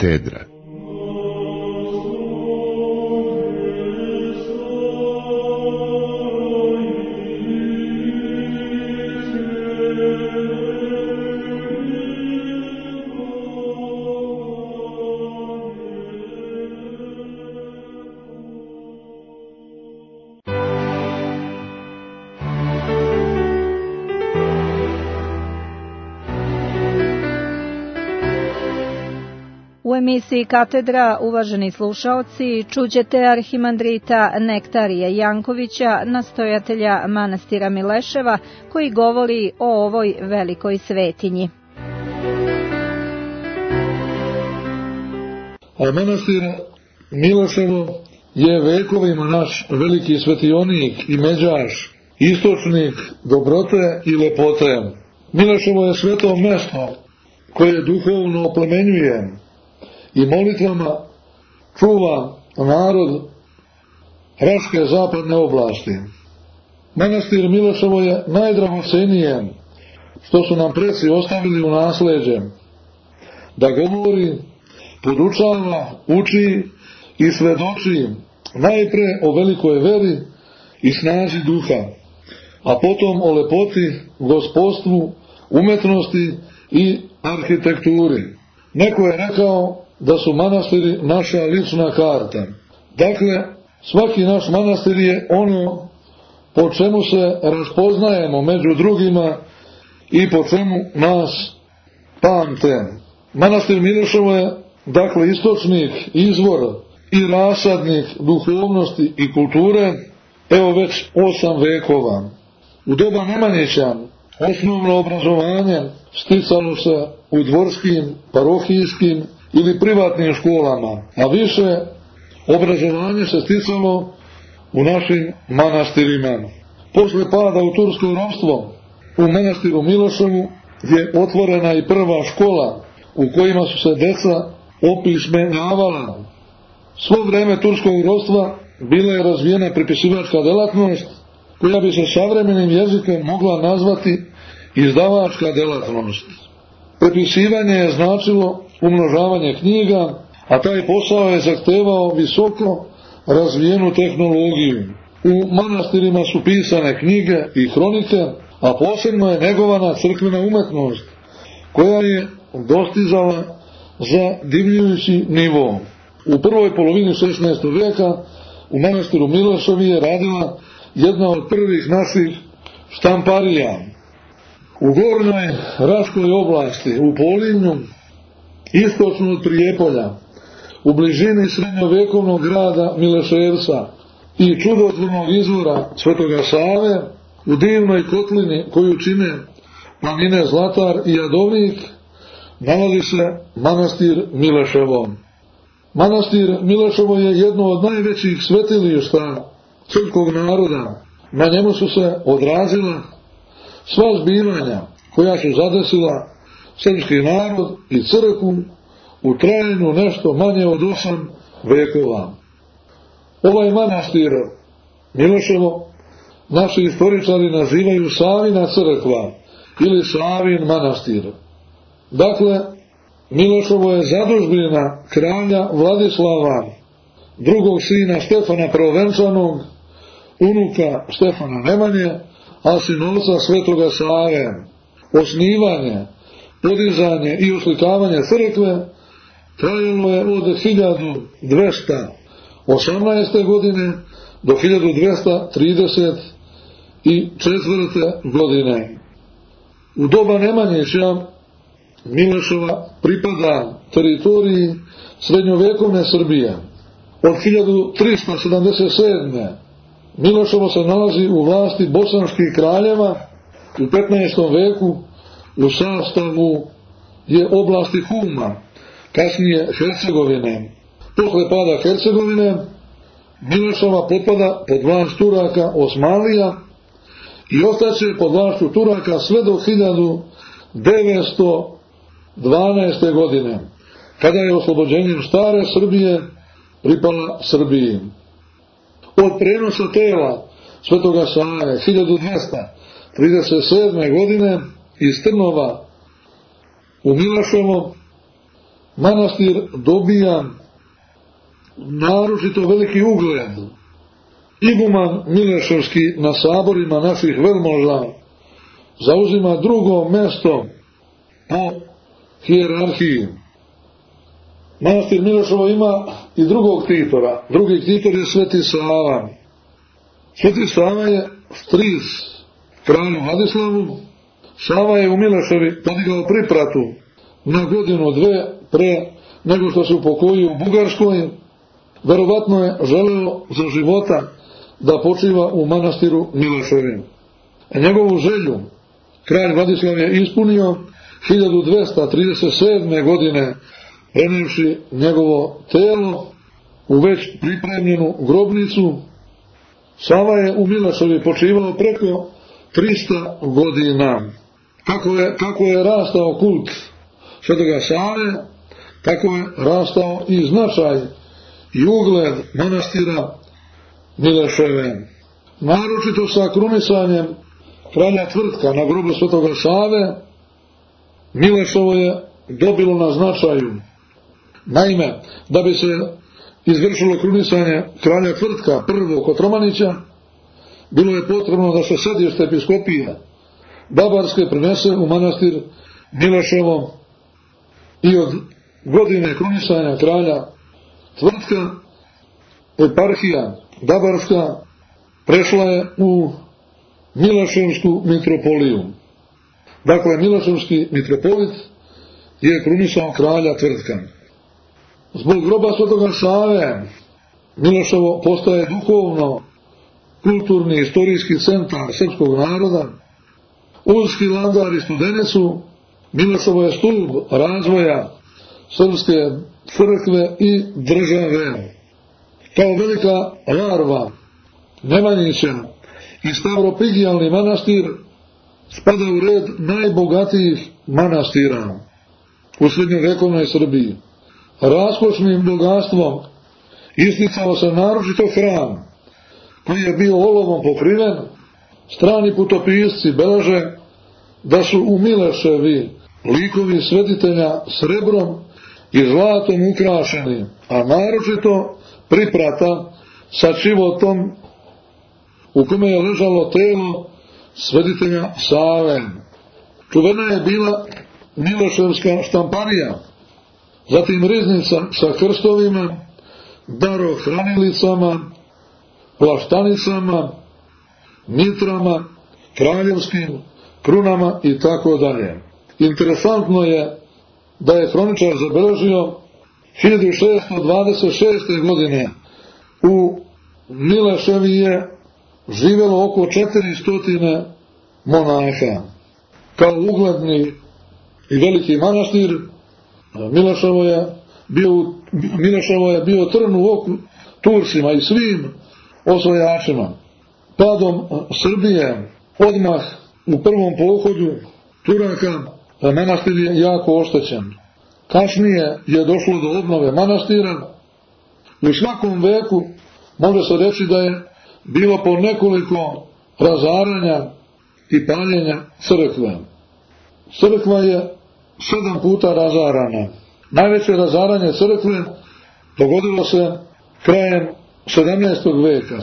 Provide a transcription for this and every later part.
katedra. U emisiji Katedra, uvaženi slušaoci, čućete arhimandrita Nektarija Jankovića, nastojatelja manastira Mileševa, koji govori o ovoj velikoj svetinji. A manastir Mileševo je vekovima naš veliki svetionik i međaš, istočnik dobrote i lepote. Mileševo je sveto mesto koje duhovno oplemenjuje i molitvama čuva narod Raške zapadne oblasti. Manastir Mileševo je najdragocenije što su nam preci ostavili u nasleđe, da govori, podučava, uči i svedoči najpre o velikoj veri i snazi duha, a potom o lepoti, gospodstvu, umetnosti i arhitekturi. Neko je rekao da su manastiri naša lična karta. Dakle, svaki naš manastir je ono po čemu se raspoznajemo među drugima i po čemu nas pamte. Manastir Mileševo je, dakle, istočnik, izvor i rasadnik duhovnosti i kulture, evo već 8 vekova. U doba Nemanjića osnovno obrazovanje sticalo se u dvorskim, parohijskim ili privatnim školama, a više obrazovanje se sticalo u našim manastirima. Posle pada u tursko ropstvo u manastiru Mileševu je otvorena i prva škola u kojima su se deca opismenjavala. Svo vreme turskog ropstva bila je razvijena prepisivačka delatnost koja bi se savremenim jezikom mogla nazvati izdavačka delatnost. Prepisivanje je značilo umnožavanje knjiga, a taj posao je zahtevao visoko razvijenu tehnologiju. U manastirima su pisane knjige i hronike, a posebno je negovana crkvena umetnost, koja je dostizala zadivljujući nivo. U prvoj polovini 16. veka u manastiru Mileševi je radila jedna od prvih naših štamparija. U gornjoj Raškoj oblasti, u Polimnju, istočno od Prijepolja, u bližini srednjovekovnog grada Mileševca i čudotvornog izvora Svetoga Save, u divnoj kotlini koju čine planine Zlatar i Jadovnik, nalazi se manastir Mileševo. Manastir Mileševo je jedno od najvećih svetilišta srpskog naroda. Na njemu su se odrazila sva zbivanja koja su zadesila srpski narod i crkvu u trajanju nešto manje od 8 vekova. Ovaj manastir Mileševo naši istoričari nazivaju Savina crkva ili Savin manastir. Dakle, Mileševo je zadužbina kralja Vladislava, drugog sina Štefana Prvovenčanog, unuka Štefana Nemanje, a sinovca Svetoga Save. Osnivanje, podizanje i oslikavanje crkve trajalo je od 1218. godine do 1234. godine. U doba Nemanjića Mileševa pripada teritoriji srednjovekovne Srbije. Od 1377. Mileševo se nalazi u vlasti bosanskih kraljeva. U 15. veku u sastavu je oblasti Huma, kasnije Hercegovine. Posle pada Hercegovine Mileševa potpada pod vlast Turaka Osmanlija i ostaće pod vlašću Turaka sve do 1912. godine, kada je oslobođenjem stare Srbije pripala Srbiji. Od prenosa tela Svetoga Save 1237. godine iz Trnova u Mileševo manastir dobija naročito veliki ugled. Iguman Mileševski na saborima naših velmoža zauzima drugo mesto po hijerarhiji. Manastir Mileševo ima i drugog ktitora. Drugi ktitor je Sveti Sava. Sveti Sava je stric kralju Vladislavu. Sava je u Mileševi podigao pripratu na godinu dve pre nego što se upokojio u Bugarskoj. Verovatno je želeo za života da počiva u manastiru Mileševim. Njegovu želju kralj Vladislav je ispunio 1237. godine prenevši njegovo telo u već pripremljenu grobnicu. Sava je u Mileševi počivao preko 300 godina. Kako je rastao kult Svetoga Save, tako je rastao i značaj i ugled manastira Mileševe. Naročito sa krunisanjem kralja Tvrtka na grobu Svetoga Save, Mileševo je dobilo na značaju. Naime, da bi se izvršilo krunisanje kralja Tvrtka prvog Kotromanića, bilo je potrebno da se sedište episkopije Babarske prenese u manastir Mileševo i od godine krunisanja kralja Tvrtka eparhija Babarska prešla je u Mileševsku mitropoliju. Dakle, Mileševski mitropolit je krunisao kralja Tvrtka. Zbog groba Svetoga Save Mileševo postaje duhovno kulturni istorijski centar srpskog naroda. Uz Hilandar i Studenicu Mileševo je stub razvoja srpske crkve i države. Kao velika larva Nemanjića i Stavropigijalni manastir spada u red najbogatijih manastira u srednjovekovnoj Srbiji. Raskošnim bogatstvom isticao se naročito hram koji je bio olovom pokriven. Strani putopisci beleže da su u Mileševi likovi svetitelja srebrom i zlatom ukrašeni, a naročito priprata sa čivotom u kome je ležalo telo svetitelja Save. Čuvena je bila Mileševska štamparija, zatim riznica sa krstovima, darohranilicama, plaštanicama, mitrama, kraljevskim krunama i tako dalje. Interesantno je da je hroničar zabeležio 1626. godine u Mileševi je živjelo oko 400 monaha. Kao ugledni i veliki manastir Mileševo je bio trn u oku Turcima i svim osvajačima. Padom Srbije odmah u prvom pohodu Turaka manastir je jako oštećen. Kasnije je došlo do obnove manastira. U svakom veku može se reći da je bilo po nekoliko razaranja i paljenja crkve. Crkva je 7 puta razarana. Najveće razaranje crkve dogodilo se krajem 17. veka,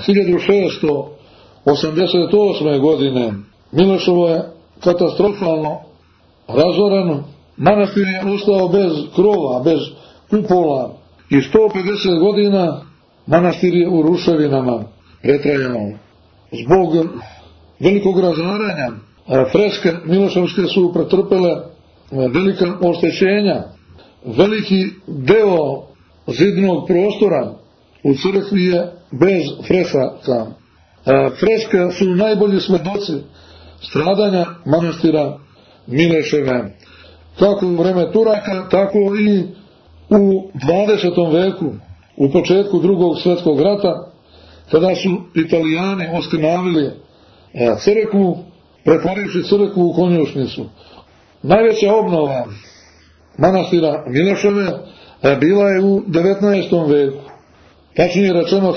1688. godine. Mileševo je katastrofalno razoreno. Manastir je ostao bez krova, bez kupola i 150 godina manastir je u ruševinama pretrajao. Zbog velikog razaranja freske Mileševske su pretrpele velika oštećenja. Veliki deo zidnog prostora u crkvi je bez freskaka. Freske su najbolji svedoci stradanja manastira Mileševe. Kako u vreme Turaka, tako i u 20. veku, u početku Drugog svjetskog rata, kada su Italijani oskrnavili crkvu, pretvorivši crkvu u konjušnicu. Najveća obnova manastira Mileševe bila je u 19. veku. Tačnije rečeno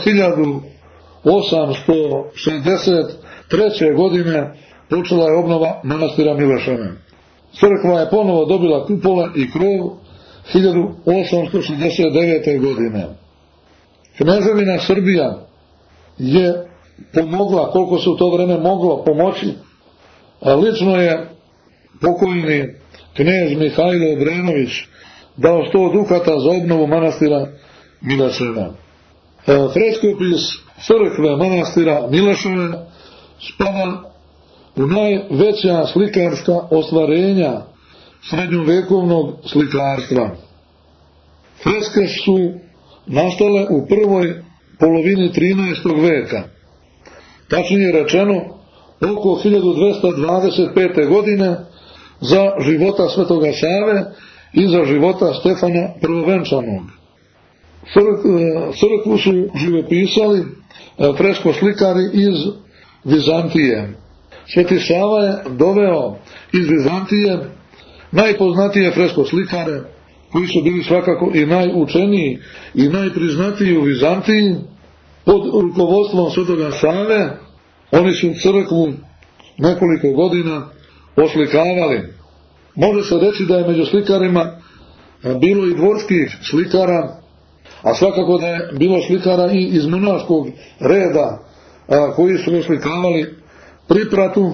1863. godine počela je obnova manastira Mileševe. Crkva je ponovo dobila kupole i krov, 1869. godine. Kneževina Srbija je pomogla koliko se u to vreme moglo pomoći, a lično je pokojni knez Mihajlo Obrenović dao 100 dukata za obnovu manastira Mileševa. Freskopis crkve manastira Mileševe spada u najveća slikarska ostvarenja srednjovekovnog slikarstva. Freske su nastale u prvoj polovini 13. veka, tačnije rečeno oko 1225. godine za života Svetoga Save i za života Stefana Prvovenčanog. Crkvu su živopisali fresko slikari iz Vizantije. Sveti Sava je doveo iz Vizantije najpoznatije fresko slikare, koji su bili svakako i najučeniji i najpriznatiji u Vizantiji. Pod rukovodstvom Svetoga Save oni su crkvu nekoliko godina oslikavali. Može se reći da je među slikarima bilo i dvorskih slikara, a svakako da je bilo slikara i iz monaškog reda koji su oslikavali pripratu,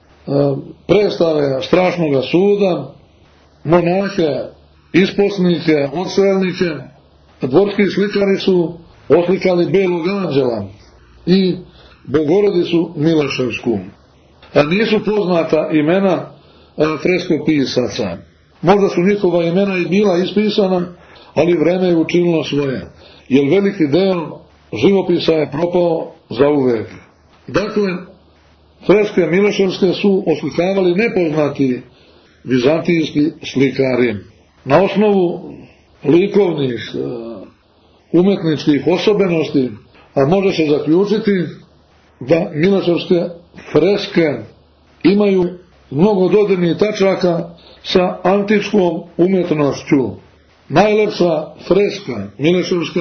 predstave strašnoga suda, monahe, isposnike, odstrelnike. Dvorski slikari su oslikali Belog anđela i Bogorodicu Mileševsku. Nisu poznata imena freskopisaca. Možda su njihova imena i bila ispisana, ali vreme je učinilo svoje, jer veliki deo živopisa je propao zauvek. Dakle, freske Mileševske su oslikavali nepoznati vizantijski slikari. Na osnovu likovnih, umetničkih osobenosti može se zaključiti da Mileševske freske imaju mnogo dodirnih tačaka sa antičkom umetnošću. Najlepša freska Mileševska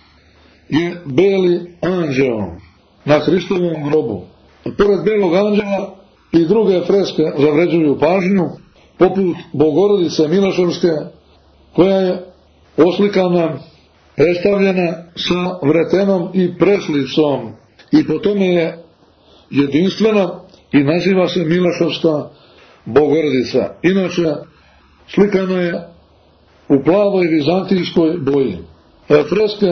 je Beli anđeo na Hristovom grobu. Pored Belog anđela i druge freske zavređuju pažnju, poput Bogorodice Mileševske, koja je oslikana, predstavljena sa vretenom i preslicom i po tome je jedinstvena i naziva se Mileševska Bogorodica. Inače, slikana je u plavoj vizantijskoj boji. Freske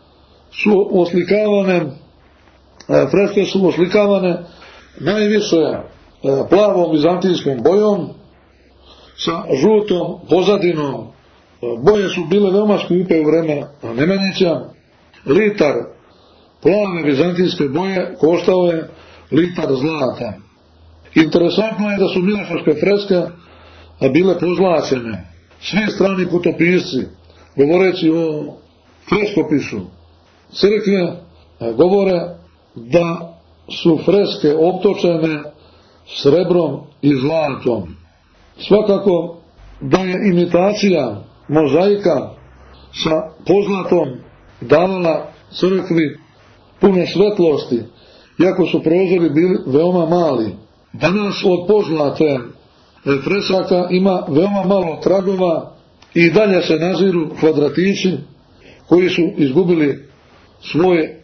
su oslikavane najviše plavom vizantijskom bojom sa žutom pozadinom. Boje su bile veoma skupe u vreme Nemanjića. Litar plave vizantijske boje koštao je litar zlata. Interesantno je da su mileševske freske bile pozlaćene. Svi strani putopisci, govoreći o freskopisu crkve, govore da su freske optočene srebrom i zlatom. Svakako da je imitacija mozaika sa pozlatom davala crkvi puno svetlosti, iako su prozori bili veoma mali. Danas od pozlate fresaka ima veoma malo tragova i dalje se naziru kvadratići koji su izgubili svoj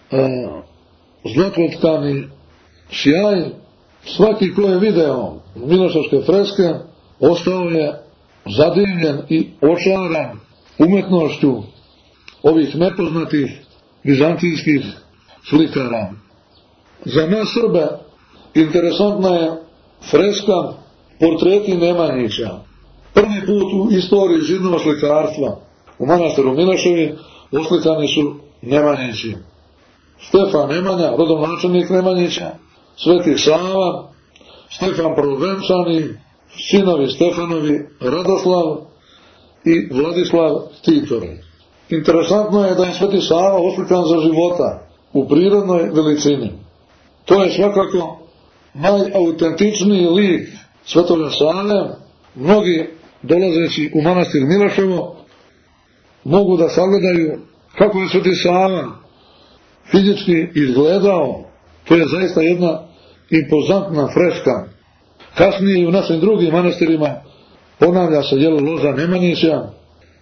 zlatotkani sjaj. Svaki ko je video mileševske freske ostao je zadivljen i očaran umetnošću ovih nepoznatih vizantijskih slikara. Za nas Srbe interesantna je freska Portreti Nemanjića. Prvi put u istoriji židnog slikarstva u manastiru Mileševi oslikani su Nemanjići. Stefan Nemanja, rodonačelnik Nemanjića, Sveti Sava, Stefan Prvovenčani, sinovi Stefanovi Radoslav i Vladislav Titor. Interesantno je da je Sveti Sava oslikan za života u prirodnoj veličini. To je svakako najautentičniji lik Svetoga Save. Mnogi dolazeći u manastir Mileševo mogu da sagledaju kako je Sveti Sava fizički izgledao. To je zaista jedna impozantna freska. Kasnije i u našim drugim manastirima ponavlja se loza Nemanjića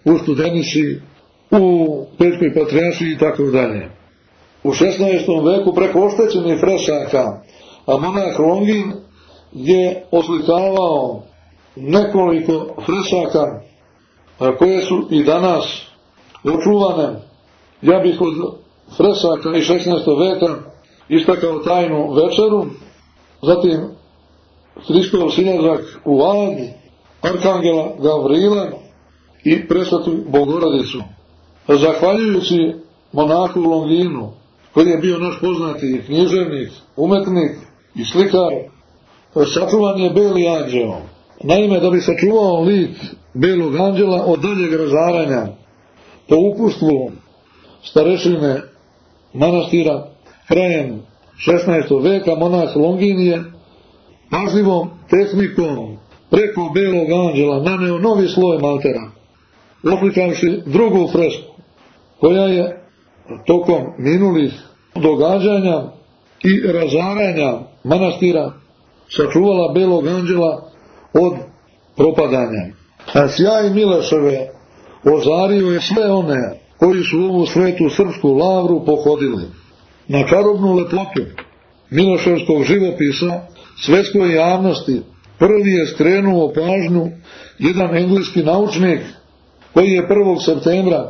u Studenici, u Pećkoj Patrijaršiji i tako dalje. U 16. veku preko oštećenih fresaka, a monah Longin je oslikavao nekoliko fresaka koje su i danas očuvane. Ja bih od fresaka iz 16. veka istakao Tajnu večeru, zatim Hristov silazak u Ad, Arkangela Gavrila i Presvetu Bogorodicu. Zahvaljujući monahu Longinu, koji je bio naš poznati književnik, umetnik i slikar, sačuvan je Beli anđeo. Naime, da bi sačuvao lik Belog anđela od daljeg razaranja, po uputstvu starešine manastira krajem 16. veka, monah Longin je pažljivom tehnikom preko Belog anđela naneo novi sloj maltera, oslikavši drugu fresku, koja je tokom minulih događanja i razaranja manastira sačuvala Belog anđela od propadanja. A sjaj Mileševe ozario je sve one koji su ovu svetu srpsku lavru pohodili. Na čarobnu lepotu Mileševskog živopisa svetskoj javnosti prvi je skrenuo pažnju jedan engleski naučnik koji je 1. septembra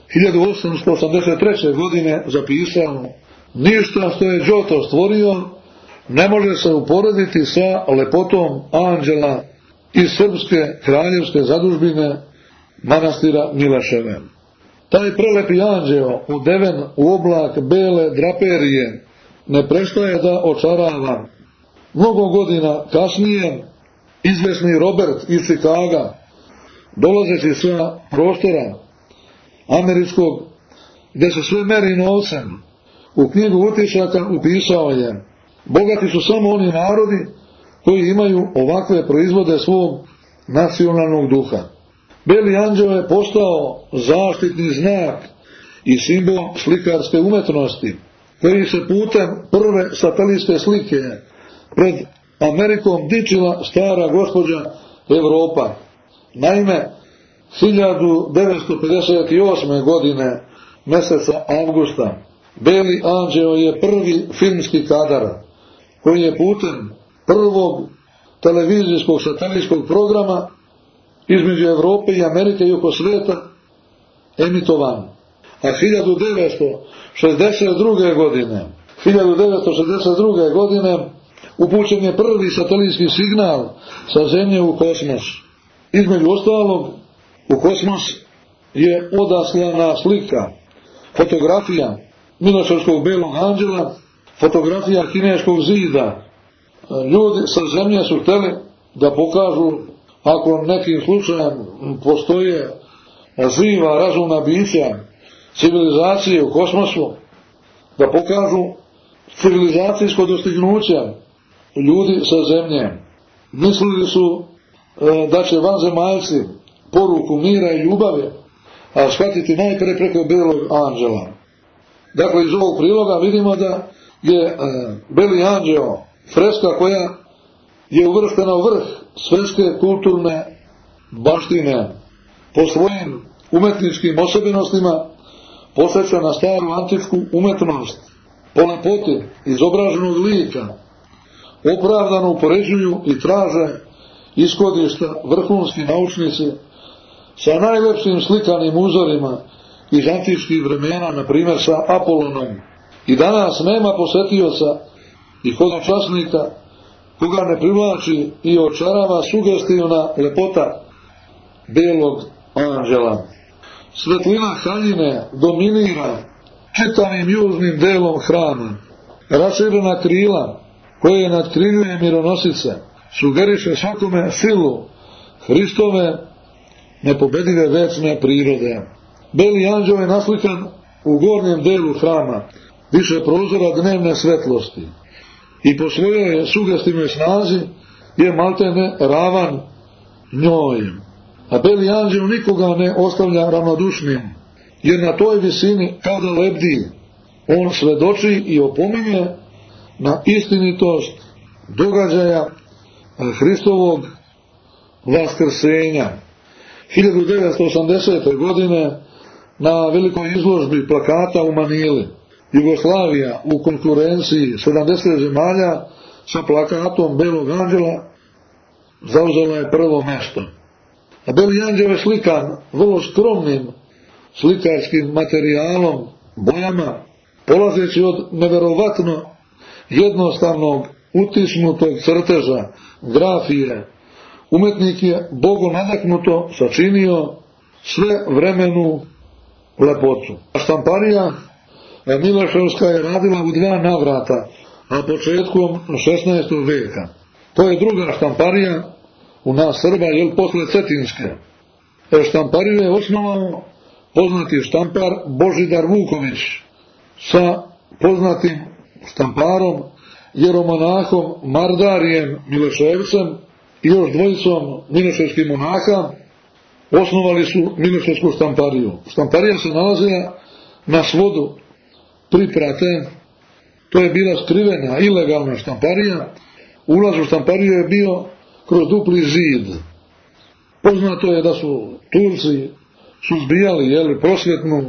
1883. godine zapisao: ništa što je Giotto stvorio ne može se uporediti sa lepotom anđela iz srpske kraljevske zadužbine manastira Mileševe. Taj prelepi anđeo, odeven u oblak bele draperije, ne prestaje da očarava. Mnogo godina kasnije izvesni Robert iz Čikaga, dolazeći sa prostora američkog, gde se sve meri novcem, u knjigu utisaka upisao je: bogati su samo oni narodi koji imaju ovakve proizvode svog nacionalnog duha. Beli anđeo je postao zaštitni znak i simbol slikarske umetnosti, koji se putem prve satelitske slike pred Amerikom dičila stara gospođa Evropa. Naime, 1958. godine, meseca avgusta, Beli anđeo je prvi filmski kadar koji je putem prvog televizijskog satelitskog programa između Evrope i Amerike i oko sveta emitovan. A 1962. godine upućen je prvi satelitski signal sa Zemlje u kosmos. Između ostalog, u kosmos je odaslana slika, fotografija Mileševskog Belog anđela, fotografija Kineskog zida. Ljudi sa Zemlje su hteli da pokažu, ako nekim slučajem postoje živa razumna bića, civilizacije u kosmosu, da pokažu civilizacijsko dostignuće ljudi sa Zemlje. Mislili su da će vanzemaljci poruku mira i ljubavi shvatiti najpre preko Belog anđela. Dakle, iz ovog priloga vidimo da je Beli anđeo freska koja je uvrštena u vrh svetske kulturne baštine. Po svojim umetničkim osobenostima posjeća na staru antičku umetnost. Po lepoti izobraženog lika opravdano upoređuju i traže ishodišta vrhunski naučnici sa najlepšim slikanim uzorima iz antičkih vremena, na primjer sa Apolonom. I danas nema posetioca i hodočasnika koga ne privlači i očarava sugestivna lepota Belog anđela. Svetlina haljine dominira čitavim južnim delom hrama. Raširena krila koje nadkriljuje mironosice sugeriše svakome silu Hristove nepobedive večne prirode. Beli anđeo je naslikan u gornjem delu hrama, više prozora dnevne svetlosti, i po svojoj sugestivnoj snazi je maltene ravan njoj. A Beli anđeo nikoga ne ostavlja ravnodušnim, jer na toj visini kao da lebdi, on svedoči i opominje na istinitost događaja Hristovog vaskrsenja. 1980. godine na velikoj izložbi plakata u Manili. Jugoslavija u konkurenciji 70 zemalja sa plakatom Belog anđela zauzela je prvo mjesto. A Beli anđel je slikan vrlo skromnim slikarskim materijalom, bojama, polazeći od neverovatno jednostavnog utisnutog crteža, grafije. Umetnik je Bogu nadahnuto sačinio sve vremenu lepotu. A štamparija Mileševska je radila u 2 navrata, a početkom 16. veka. To je druga štamparija u nas Srba, posle Cetinske. Štampariju je osnovao poznati štampar Božidar Vuković sa poznatim štamparom jeromonahom Mardarijem Mileševcem i još dvojicom mileševskih monaha osnovali su Mileševsku štampariju. Štamparija se nalazila na svodu priprate, to je bila skrivena, ilegalna štamparija. Ulaz u štampariju je bio kroz dupli zid. Poznato je da su Turci suzbijali prosvetnu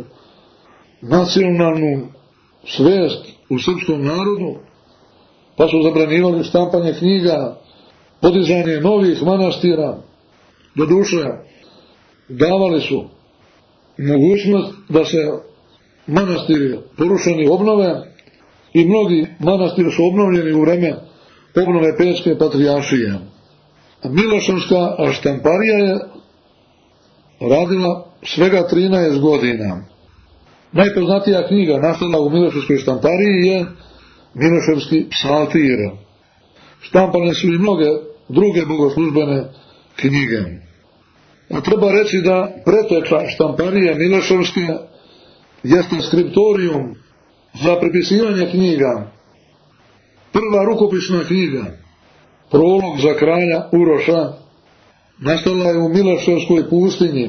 nacionalnu svest u srpskom narodu, pa su zabranivali štampanje knjiga, podizanje novih manastira. Doduše, davali su mogućnost da se manastiri porušeni obnove i mnogi manastiri su obnovljeni u vreme obnove Pećke patrijaršije. Mileševska štamparija je radila svega 13 godina. Najpoznatija knjiga nastala u Mileševskoj štampariji je Mileševski psaltir. Štampane su i mnoge druge bogoslužbene knjige. A treba reći da preteča štamparije Mileševske jeste skriptorijum za prepisivanje knjiga. Prva rukopisna knjiga, Prolog za kralja Uroša, nastala je u Mileševskoj pustinji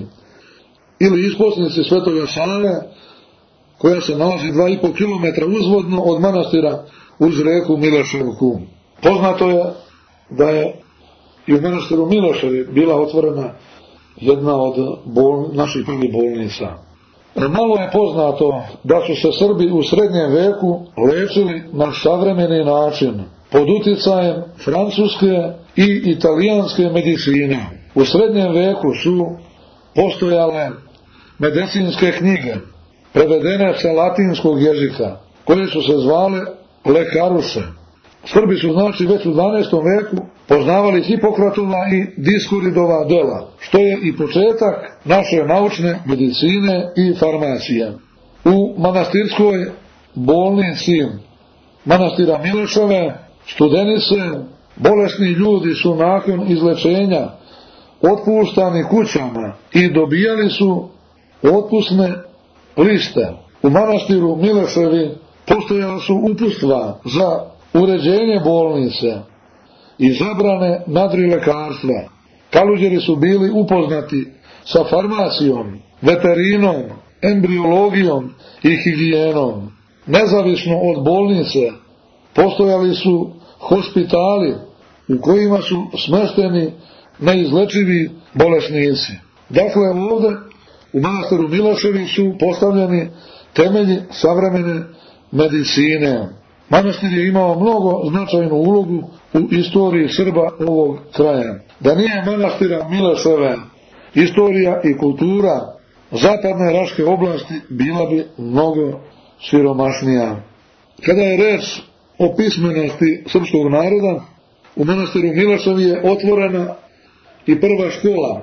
ili isposnici Svetoga Save, koja se nalazi 2,5 km uzvodno od manastira uz reku Mileševku. Poznato je da je i u manastiru Mileševi bila otvorena jedna od naših prvih bolnica. Malo je poznato da su se Srbi u srednjem veku lečili na savremeni način, pod uticajem francuske i italijanske medicine. U srednjem veku su postojale medicinske knjige, prevedene sa latinskog jezika, koje su se zvale lekaruše. Srbi su već u 12. veku poznavali Hipokratova i Diskuridova dela, što je i početak naše naučne medicine i farmacije. U manastirskoj bolnici manastira Mileševe studenice, bolesni ljudi su nakon izlečenja otpuštani kućama i dobijali su otpusne liste. U manastiru Mileševi postojala su uputstva za uređenje bolnice i zabrane nadrilekarstva. Kaluđeri su bili upoznati sa farmacijom, veterinom, embriologijom i higijenom. Nezavisno od bolnice postojali su hospitali u kojima su smešteni neizlečivi bolesnici. Dakle, ovdje u manastiru Mileševi su postavljeni temelji savremene medicine. Manastir je imao mnogo značajnu ulogu u istoriji Srba ovog kraja. Da nije manastira Mileševe, istorija i kultura zapadne Raške oblasti bila bi mnogo siromašnija. Kada je reč o pismenosti srpskog naroda, u manastiru Mileševi je otvorena i prva škola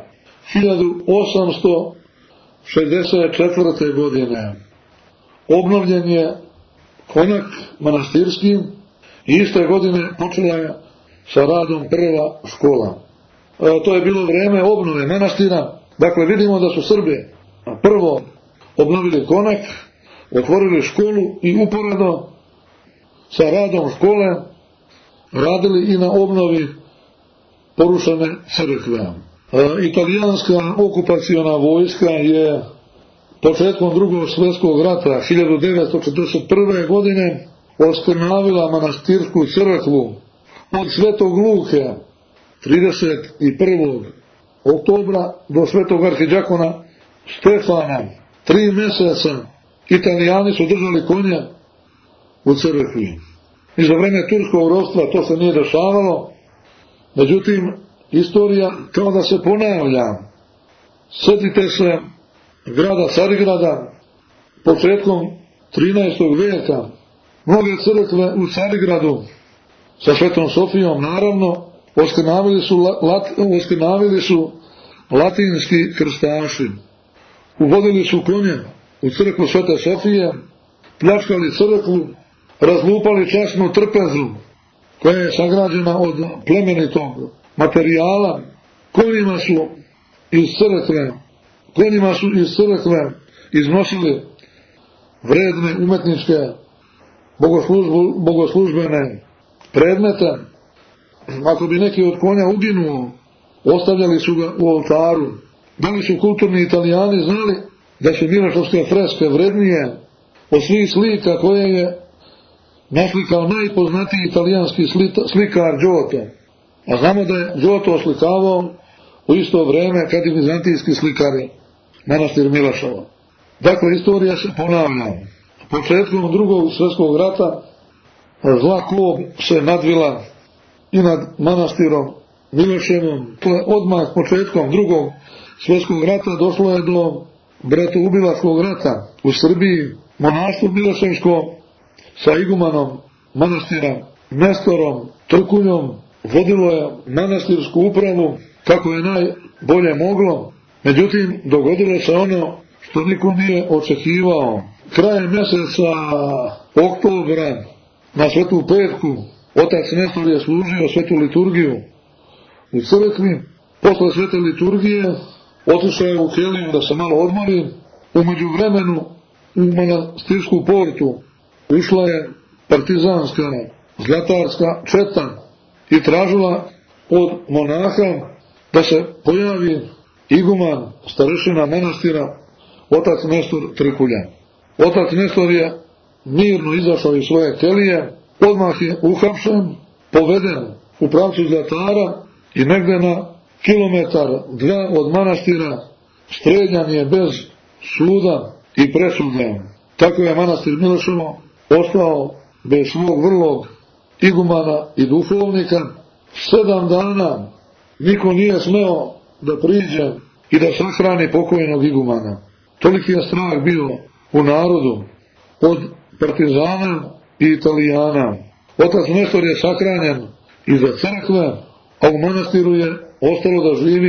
1864. godine. Obnovljen je konak manastirski i iste godine počela je sa radom prva škola. To je bilo vreme obnove manastira. Dakle, vidimo da su Srbi prvo obnovili konak, otvorili školu i uporedo sa radom škole radili i na obnovi porušene crkve. Italijanska okupaciona vojska je početkom Drugog svjetskog rata 1941. godine oskrnavila manastirsku crkvu od Svetog Luke 31. oktobra do svetog arhidžakona Stefana. 3 mjeseca Italijani su držali konja u crkvi. I za vreme turskog ropstva to se nije dešavalo, međutim, istorija kao da se ponavlja. Sjetite se grada Carigrada početkom 13. vijeka. Mnoge crkve u Carigradu sa Svetom Sofijom, naravno, oskrnavili su latinski krstaši. Uvodili su konje u crkvu Svete Sofije, pljačkali crkvu, razlupali časnu trpezu koja je sagrađena od plemenitog materijala. Konjima su iz crkve iznosili vredne umetničke bogoslužbene predmete. Ako bi neki od konja uginuo, ostavljali su ga u oltaru. Da li su kulturni Italijani znali da su Miloševske freske vrednije od svih slika koje je naslikao najpoznatiji italijanski slikar Giotto? A znamo da je Giotto oslikavao u isto vrijeme kad i vizantijski slikari manastir Miloševo. Dakle, istorija se ponavlja. Početkom Drugog svjetskog rata zla kob se nadvila i nad manastirom Miloševom. Odmah početkom Drugog svjetskog rata došlo je do bratoubilačkog rata u Srbiji. Monaštvo Miloševsko sa igumanom manastira Nestorom Trkuljom vodilo je manastirsku upravu kako je najbolje moglo. Međutim, dogodilo se ono što niko nije očekivao. Krajem mjeseca oktobra na Svetu petku otac Nestor je služio svetu liturgiju u crkvi. Posle svete liturgije otišao je u keliju da se malo odmori. U međuvremenu u manastirsku portu ušla je partizanska zlatarska četa i tražila od monaha da se pojavi iguman, starešina manastira, otac Nestor Trkulja. Otac Nestor je mirno izašao iz svoje kelije, odmah je uhapšen, poveden u pravcu Zlatara i negde na kilometar 2 od manastira streljan je bez suda i presude. Tako je manastir Miloševo ostao bez svog vrlog igumana i duhovnika. 7 dana niko nije smeo da priđe i da sahrani pokojnog igumana. Toliki je strah bio u narodu od partizana i Italijana. Otac Nestor je sahranjen iza crkve, a u manastiru je ostalo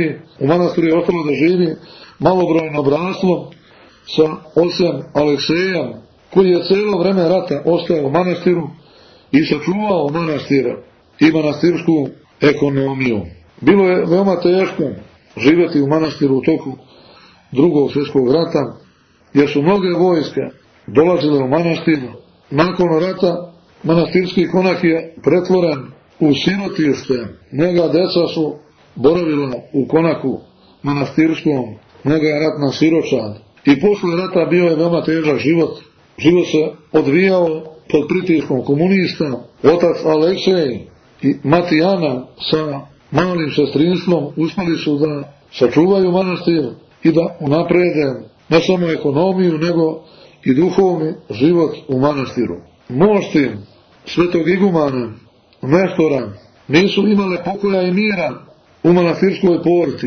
da živi malobrojno bratstvo sa ocem Aleksejem, koji je cijelo vreme rata ostao u manastiru i sačuvao manastira i manastirsku ekonomiju. Bilo je veoma teško živjeti u manastiru u toku Drugog svjetskog rata, jer su mnoge vojske dolazile u manastir. Nakon rata manastirski konak je pretvoren u sirotište. Mnoga deca su boravila u konaku manastirskom, mnoga je ratna siročad. I posle rata bio je veoma težak život. Život se odvijao pod pritiskom komunista. Otac Aleksej i Matijana sa malim sestrinstvom uspjeli su da sačuvaju manastir i da unaprede ne samo ekonomiju, nego i duhovni život u manastiru. Mošti svetog igumana Nestora nisu imale pokoja i mira u manastirskoj porti.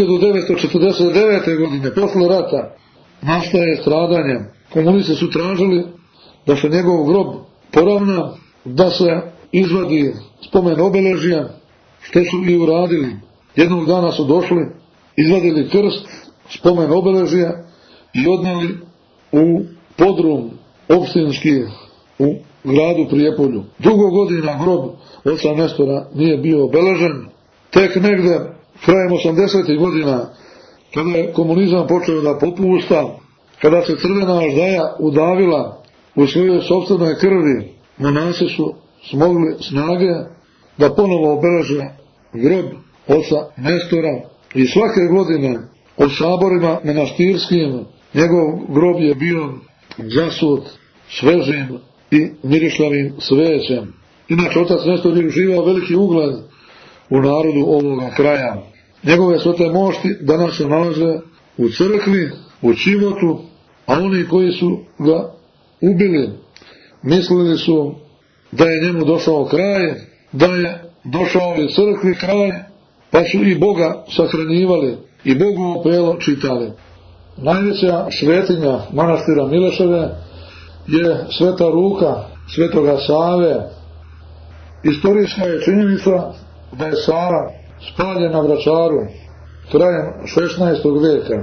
1949. godine, posle rata, nastaje stradanje. Komunisti su tražili da se njegov grob poravna, da se izvadi spomen obeležja, što su i uradili. Jednog dana su došli, izvadili krst, spomen obeležja i odneli u podrum opštinski u gradu Prijepolju. Dugo godina grob oca Nestora nije bio obeležen. Tek negde krajem 80. godina, kada je komunizam počeo da popusta, kada se crvena aždaja udavila u svojoj sopstvenoj krvi, monasi su smogli snage da ponovo obeleže grob oca Nestora i svake godine od saborima monastirskim njegov grob je bio zasut svežim i mirišlavim svećem. Inače, otac Nestor je uživao veliki ugled u narodu ovoga kraja. njegove svete mošti danas se nalaze u crkvi, u Čivotu, a oni koji su ga ubili mislili su da je njemu došao kraj, da je došao i crkvi kraj, pa su i Boga sahranjivali i Bogovo pelo čitali. Najveća svetinja manastira Mileševe je sveta ruka svetoga Save. Istorijska je činjenica da je Sava spaljen na Vračaru krajem 16. veka,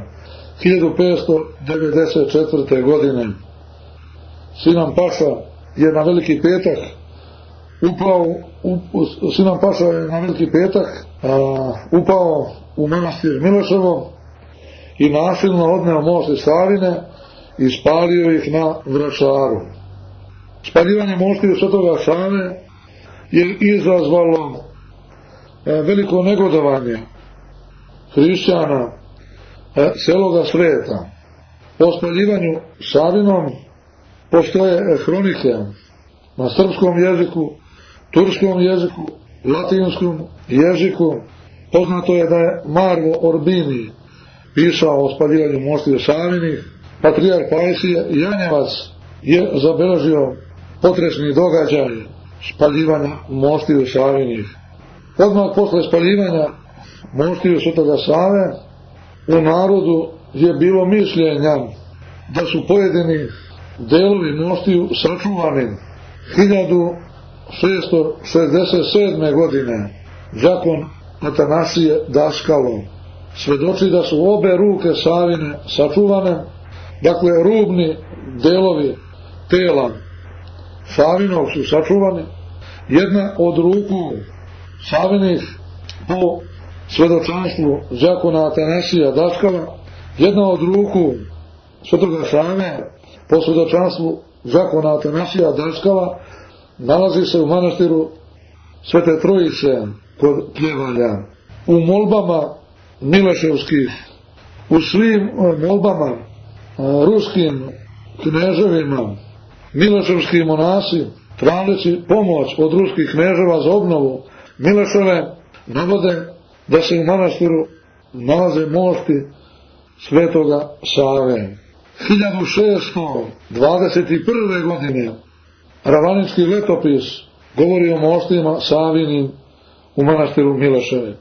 1594. godine. Sinan Paša je na Veliki petak upao u manastir Mileševo i nasilno odneo mošti Savine i spalio ih na Vračaru. Spaljivanje moštiju svetoga Save je izazvalo veliko negodovanje hrišćana celoga sveta. O spaljivanju Savinom postoje hronike na srpskom jeziku, turskom jeziku, latinskom jeziku. Poznato je da je Marko Orbini pisao o spaljivanju moštiju Savinih. Patrijarh Pajsije Janjevac je zabeležio potresni događaj spaljivanja moštiju Savinih. Odmah posle spaljivanja moštiju svetoga Save u narodu je bilo mišljenja da su pojedini delovi moštiju sačuvani. 1667. godine đakon Atanasije Daskalo svedoči da su obe ruke Savine sačuvane, dakle rubni delovi tela Savinog su sačuvani. Jedna od ruku Savinih po svedočanstvu đakona Atanasija Daskala, jedna od ruku svetoga Save po svedočanstvu đakona Atanasija Daskala nalazi se u manastiru Svete Trojice kod Pljevalja. U molbama mileševskih, u svim molbama ruskim kneževima, mileševski monasi tražeći pomoć od ruskih kneževa za obnovu Mileševe navode da se u manastiru nalaze mošti svetoga Save. 1621. godine Ravanički letopis govori o moštima Savinim u manastiru Mileševe.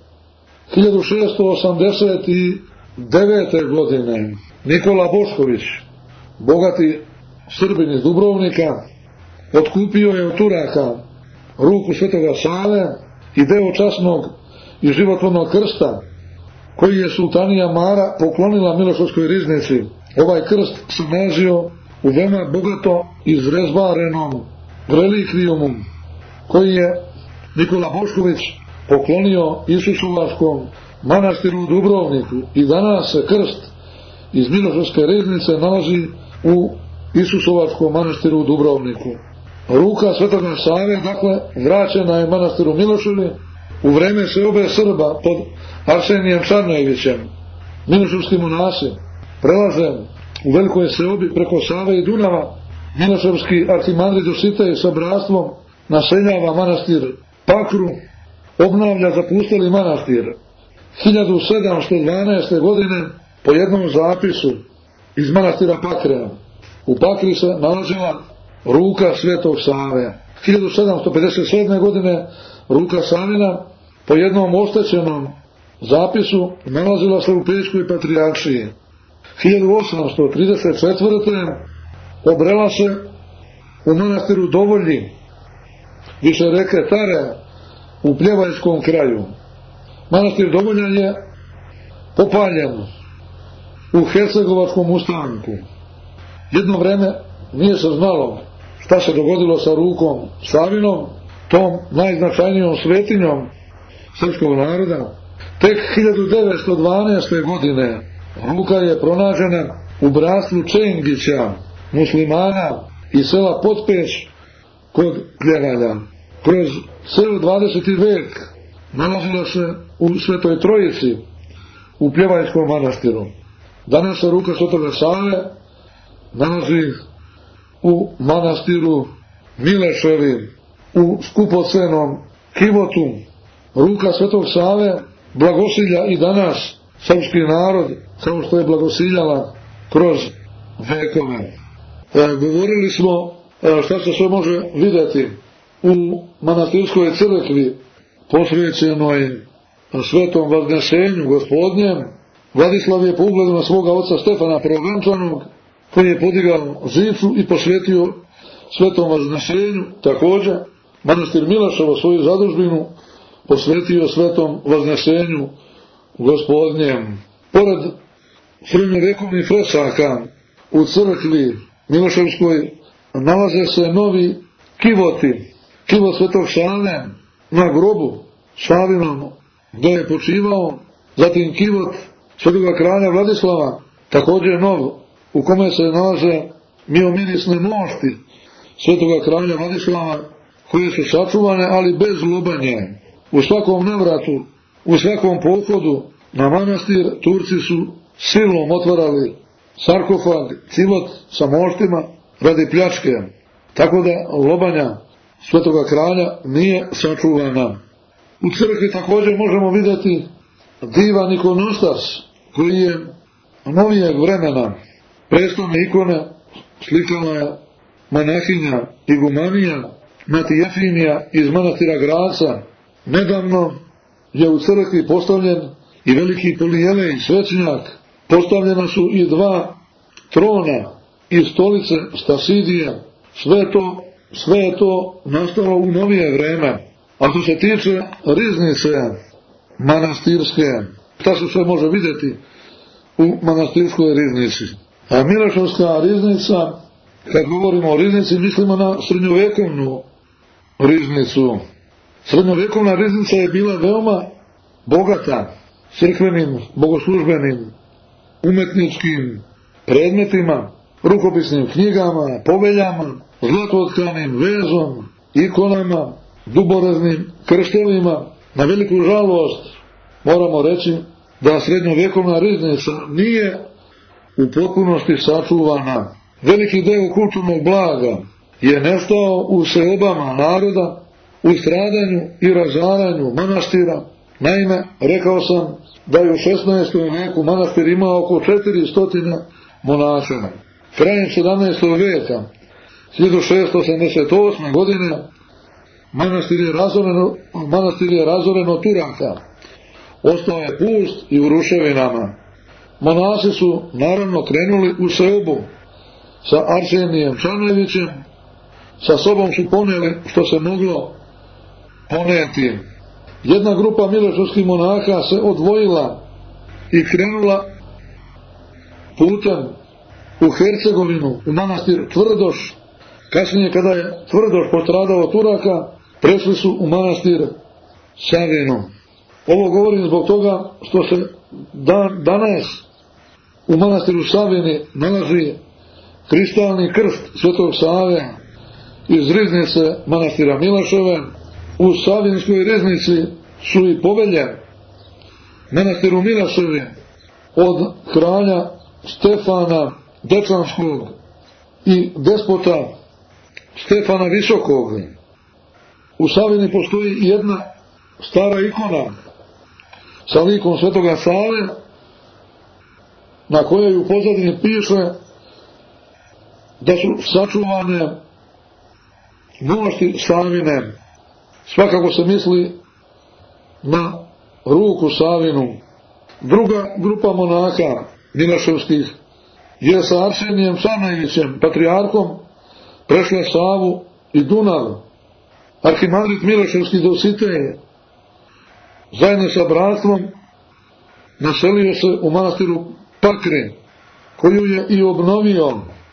1689. godine Nikola Bošković, bogati Srbin iz Dubrovnika, otkupio je od Turaka ruku svetoga Save i deo časnog i životvornog krsta koji je sultanija Mara poklonila Mileševskoj riznici. Ovaj krst se nalazio u veoma bogato izrezbarenom relikvijumom koji je Nikola Bošković poklonio Isusovačkom manastiru u Dubrovniku i danas se krst iz Mileševske riznice nalazi u Isusovačkom manastiru u Dubrovniku. Ruka svetoga Save, dakle, vraćena je manastiru Mileševi u vreme seobe Srba pod Arsenijem Čarnojevićem. Mileševski monasi prelaze u velikoj seobi preko Save i Dunava. Mileševski arhimandrit Dositej sa bratstvom naseljava manastir Pakru, obnavlja zapusteli manastir. 1712. godine po jednom zapisu iz manastira Pakrea u Pakri se nalazila ruka svetog Save. 1757. godine ruka Savina po jednom oštećenom zapisu nalazila se u Pećkoj patrijaršiji. 1834. obrela se u manastiru Dovolji, više reke Tare, u Pljevaljskom kraju. Manastir Dovolja je popaljen u Hercegovačkom ustanku. Jedno vreme nije se znalo šta se dogodilo sa rukom Savinom, tom najznačajnijom svetinjom srpskog naroda. Tek 1912. godine ruka je pronađena u bratstvu Čengića, muslimana iz sela Potpeć kod Pljevalja. Kroz ceo 20. vek nalazila se u Svetoj Trojici u Pljevaljskom manastiru. Danas se ruka svetoga Save nalazi u manastiru Mileševi u skupocenom kivotu. Ruka svetog Save blagosilja i danas srpski narod, kao što je blagosiljala kroz vekove. Govorili smo šta se sve može vidjeti u manastirskoj crkvi posvećenoj svetom Vaznesenju Gospodnjem. Vladislav je po ugledu na svoga oca Stefana Prvovenčanog, koji je podigao žicu i posvetio svetom Vaznesenju, također manastir Milaševo svoju zadužbinu posvetio svetom Vaznesenju Gospodnjem. Pored srednjovjekovnih fresaka u crkvi Miloševskoj nalaze se novi kivoti. Kivot svetog Save na grobu Savinom gdje je počivao, zatim kivot svetoga kralja Vladislava, također nov, u kome se nalaze miomirisne mošti svetoga kralja Vladislava, koje su sačuvane, ali bez lobanje. U svakom navratu, u svakom pohodu na manastir Turci su silom otvarali sarkofag, kivot sa moštima radi pljačke, tako da lobanja svetoga kralja nije sačuvana. U crkvi također možemo vidjeti divan ikonostas koji je novijeg vremena. Prestolne ikone slikala je monahinja igumanija Mati Jefinija iz manastira Graca. Nedavno je u crkvi postavljen i veliki polijelej svećnjak. Postavljena su i 2 trona i stolice Stasidija. Sve je to nastalo u novije vreme. A što se tiče riznice manastirske, šta se sve može vidjeti u manastirskoj riznici? A Miloševska riznica, kad govorimo o riznici, mislimo na srednjovjekovnu riznicu. Srednjovjekovna riznica je bila veoma bogata crkvenim, bogoslužbenim, umetničkim predmetima, rukopisnim knjigama, poveljama, zlatotkanim vezom, ikonama, duboreznim krstovima. Na veliku žalost moramo reći da srednjovjekovna riznica nije u potpunosti sačuvana. Veliki deo kulturnog blaga je nestao u seobama naroda, u stradanju i razaranju manastira. Naime, rekao sam da je u 16. veku manastir imao oko 400 monaša. Krajem 17. veka, 1688. godine, manastir je razoren od Turaka. Ostao je pust i u ruševinama. Monasi su naravno krenuli u seobu sa Arsenijem Čanojevićem. Sa sobom su poneli što se moglo poneti. Jedna grupa miloševskih monaha se odvojila i krenula putem u Hercegovinu, u manastir Tvrdoš. Kasnije, kada je Tvrdoš postradao od Turaka, prešli su u manastir Savinu. Ovo govorim zbog toga što se danas u manastiru Savini nalazi kristalni krst svetog Save iz riznice manastira Miloševe. U Savinskoj riznici su i povelje manastiru Miloševi od kralja Stefana Dečanskog i despota Stefana Visokog. U Savini postoji jedna stara ikona sa likom svetoga Save, na kojoj u pozadini piše da su sačuvane mošti Savine. Svakako se misli na ruku Savinu. Druga grupa monaha miloševskih je sa Arsenijem Čanojevićem, patrijarkom, prešla Savu i Dunav. Arhimandrit Miloševski Dositej zajedno sa bratstvom naselio se u manastiru Pakri, koju je i obnovio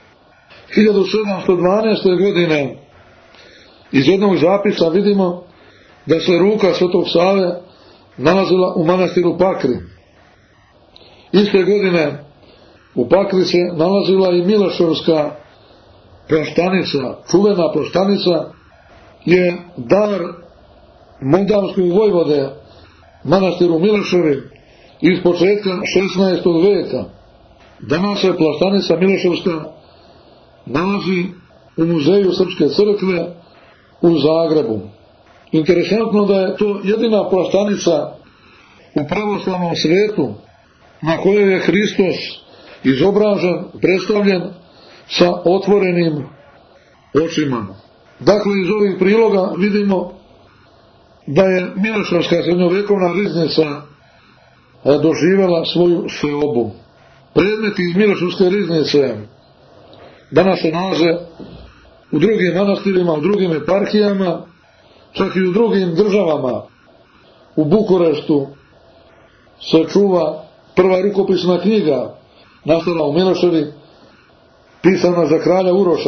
1712. godine. Iz jednog zapisa vidimo da se ruka svetog Save nalazila u manastiru Pakri. Iste godine u Pakri se nalazila i Miloševska plaštanica. Čuvena plaštanica je dar moldavskog vojvode manastiru Miloševi iz početka 16. veka. Danas se plaštanica Miloševska nalazi u muzeju Srpske crkve u Zagrebu. Interesantno da je to jedina plaštanica u pravoslavnom svetu na kojoj je Hristos izobražen, predstavljen sa otvorenim očima. Dakle, iz ovih priloga vidimo da je Mileševska srednjovekovna riznica doživjela svoju seobu. Predmeti iz Mileševske riznice danas se nalaze u drugim manastirima, u drugim eparhijama, čak i u drugim državama. U Bukureštu se čuva prva rukopisna knjiga nastala u Mileševi, pisana za kralja Uroša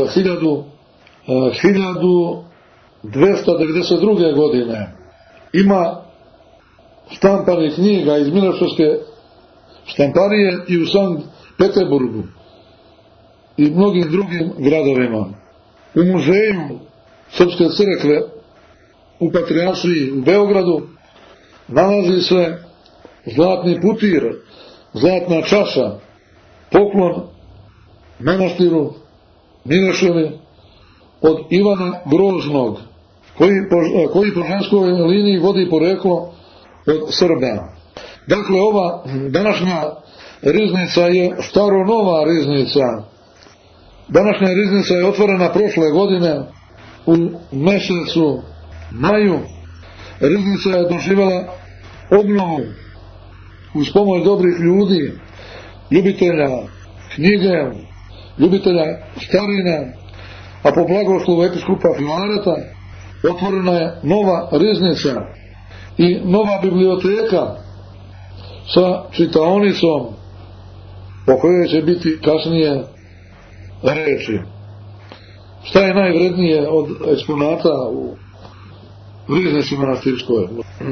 1292. godine. Ima štampanih knjiga iz Mileševske štamparije i u Sankt Peterburgu i mnogim drugim gradovima. U muzeju Srpske crkve u Patrijaršiji u Beogradu nalazi se zlatni putir, zlatna čaša, poklon manastiru Mileševi od Ivana Groznog, koji po ženskoj liniji vodi poreklo od Srba. Dakle, ova današnja riznica je staronova riznica. Današnja riznica je otvorena prošle godine u mjesecu maju. Riznica je doživjela obnovu uz pomoć dobrih ljudi, ljubitelja knjige, ljubitelja starina, a po blagoslovu episkopa Filareta otvorena je nova riznica i nova biblioteka sa čitaonicom o kojoj će biti kasnije reči. Šta je najvrednije od eksponata u riznici manastirskoj?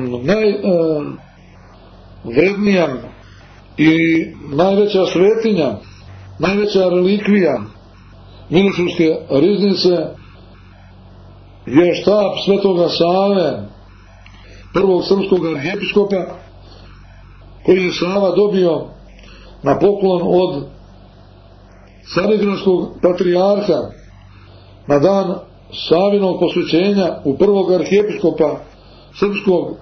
Najvrednija i najveća svetinja, najveća relikvija Mileševske riznice je štap Svetoga Save, prvog srpskog arhijepiskopa, koji je Sava dobio na poklon od Carigradskog patrijarha na dan Savinog posvećenja u prvog arhijepiskopa srpskog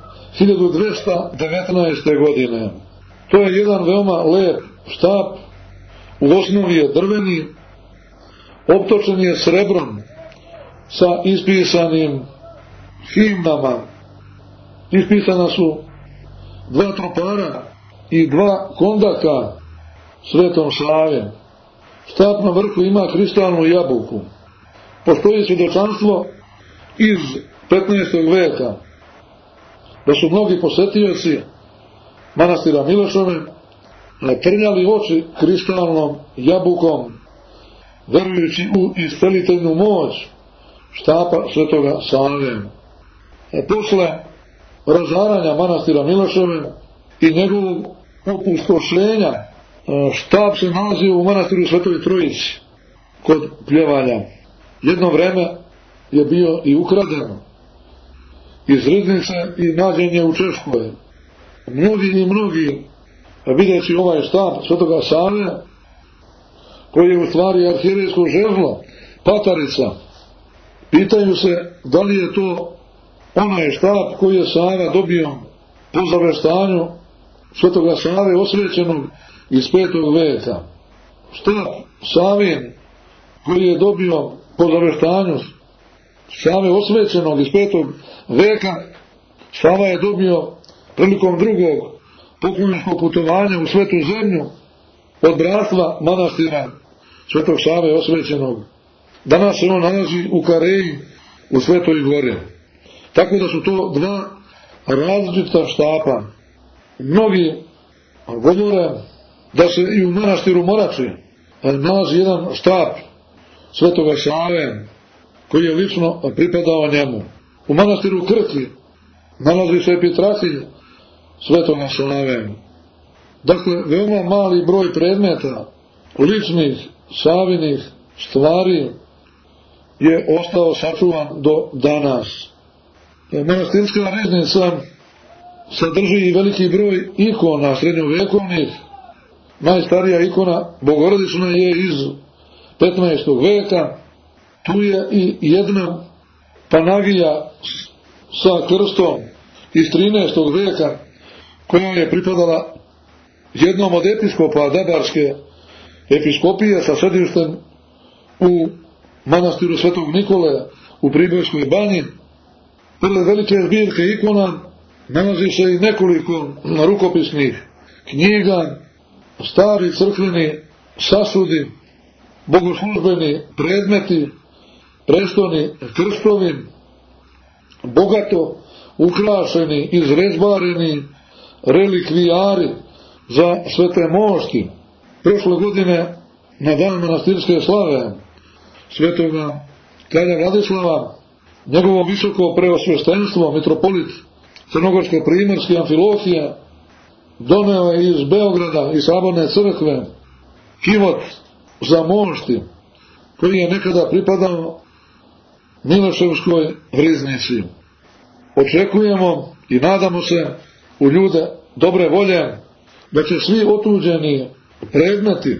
1219. godine. To je jedan veoma lep štap, u osnovi je drveni, optočen je srebrom sa ispisanim himnama. Ispisana su 2 tropara i 2 kondaka Svetom Save. Štap na vrhu ima kristalnu jabuku. Postoji svjedočanstvo iz 15. veka da su mnogi posetioci manastira Mileševe trnjali oči kristalnom jabukom, verujući u isceliteljnu moć štapa Svetoga Save. Posle razaranja manastira Mileševe i njegovog opustošenja, štap se nalazio u manastiru Svetoj Trojici kod Pljevalja. Jedno vreme je bio i ukraden iz riznice i nađen je u Češkoj. Mnogi videći ovaj štap Svetoga Save, koji je u stvari arhijerejsko žezlo, patarica, pitaju se da li je to onaj štap koji je Sava dobio po zaveštanju Svetoga Save osvećenog iz 5. veka. Štap Savin koji je dobio po zaveštanju Save osvećenog iz 5. veka, Sava je dobio prilikom drugog pokloničkog putovanja u Svetu zemlju od bratstva manastira Svetog Save osvećenog. Danas se on nalazi u Kareji u Svetoj Gori. Tako da su to 2 različita štapa. Mnogi govore da se i u manastiru Morači nalazi jedan štap Svetoga Save koji je lično pripadao njemu. U manastiru Krki nalazi se epitrahilj Svetoga Save. Dakle, veoma mali broj predmeta ličnih Savinih stvari je ostao sačuvan do danas. Manastirska riznica sadrži i veliki broj ikona srednjovekovnih. Najstarija ikona Bogorodična je iz 15. veka. Tu je i jedna Panagija sa krstom iz 13. veka koja je pripadala jednom od episkopa Dabarske episkopije sa sedištem u manastiru Svetog Nikole u Pribojskoj banji. Pored velike zbirke ikona nalazi se i nekoliko rukopisnih knjiga, stari crkveni sasudi, bogoslužbeni predmeti, prestoni krstovi, bogato ukrašeni, izrezbareni relikvijari za svete mošti. Prošle godine na dan manastirske slave svetoga kralja Vladislava, njegovo visoko preosveštenstvo mitropolit Crnogorsko-primorski Amfilohije doneo je iz Beograda i Saborne crkve kivot za mošti koji je nekada pripadao Mileševskoj riznici. Očekujemo i nadamo se u ljude dobre volje da će svi otuđeni predmeti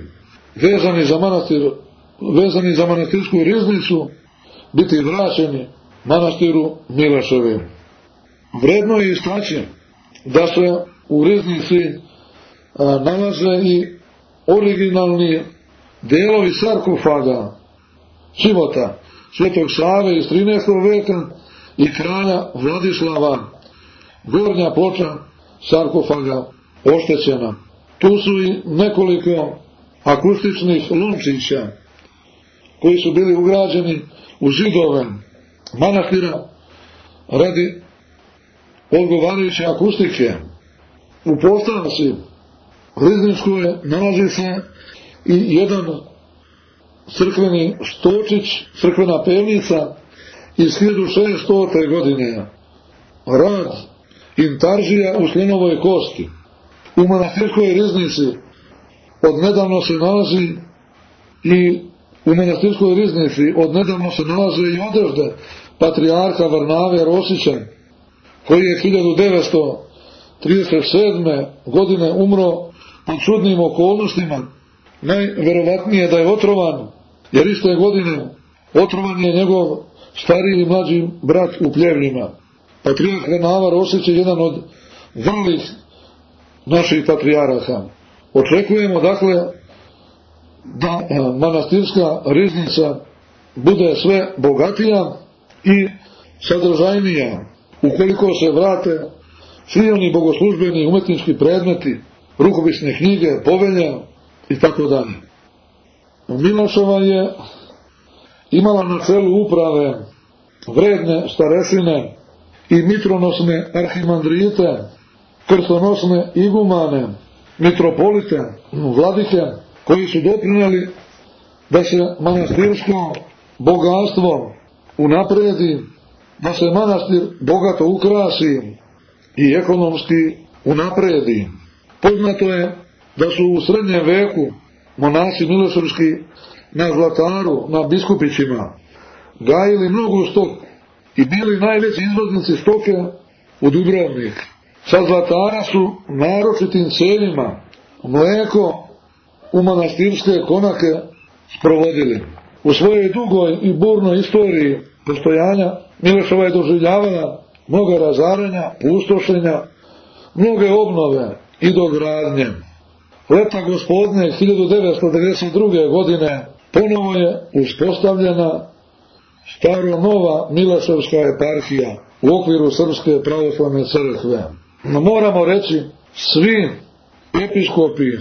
vezani za manastirsku riznicu biti vraćeni manastiru Mileševu. Vredno je istaći da se u riznici nalaze i originalni delovi sarkofaga Čivota Svetog Save iz 13. veka i kralja Vladislava, gornja ploča sarkofaga oštećena. Tu su i nekoliko akustičnih lončića koji su bili ugrađeni u zidove manastira radi odgovarajuće akustike. U postavci rizničkoj nalazi se i jedan crkveni stočić, crkvena pevnica iz 1600. godine, rad intaržija u slinovoj kosti. U manastirskoj riznici odnedavno se nalazi i odežde patrijarha Varnave Rosića, koji je 1937. godine umro pod čudnim okolnostima. Najverovatnije da je otrovan, jer iste godine otrovan je njegov stariji i mlađi brat u Pljevljima. Patrijarh Varnava Rosić je jedan od vrlih naših patrijarha. Očekujemo dakle da manastirska riznica bude sve bogatija i sadržajnija, ukoliko se vrate svi oni bogoslužbeni umetnički predmeti, rukopisne knjige, povelja i tako dalje. Mileševa je imala na čelu uprave vredne starešine i mitronosne arhimandrite, krstonosne igumane, mitropolite, vladike, koji su doprinijeli da se manastirsko bogatstvo unapredi, da se manastir bogato ukrasi i ekonomski unapredi. Poznato je da su u srednjem veku monasi mileševski na Zlataru, na Biskupićima, gajili mnogu stoku i bili najveći izvoznici stoke u Dubrovnik. Sa Zlatara su naročitim celjima mleko u manastirske konake sprovodili. U svojoj dugoj i burnoj istoriji postojanja Mileševa je doživljavala mnoga razaranja, pustošenja, mnoge obnove i dogradnje. Leta gospodnje 1992. godine ponovo je uspostavljena staro-nova Mileševska eparhija u okviru Srpske pravoslavne crkve. Moramo reći, svi episkopi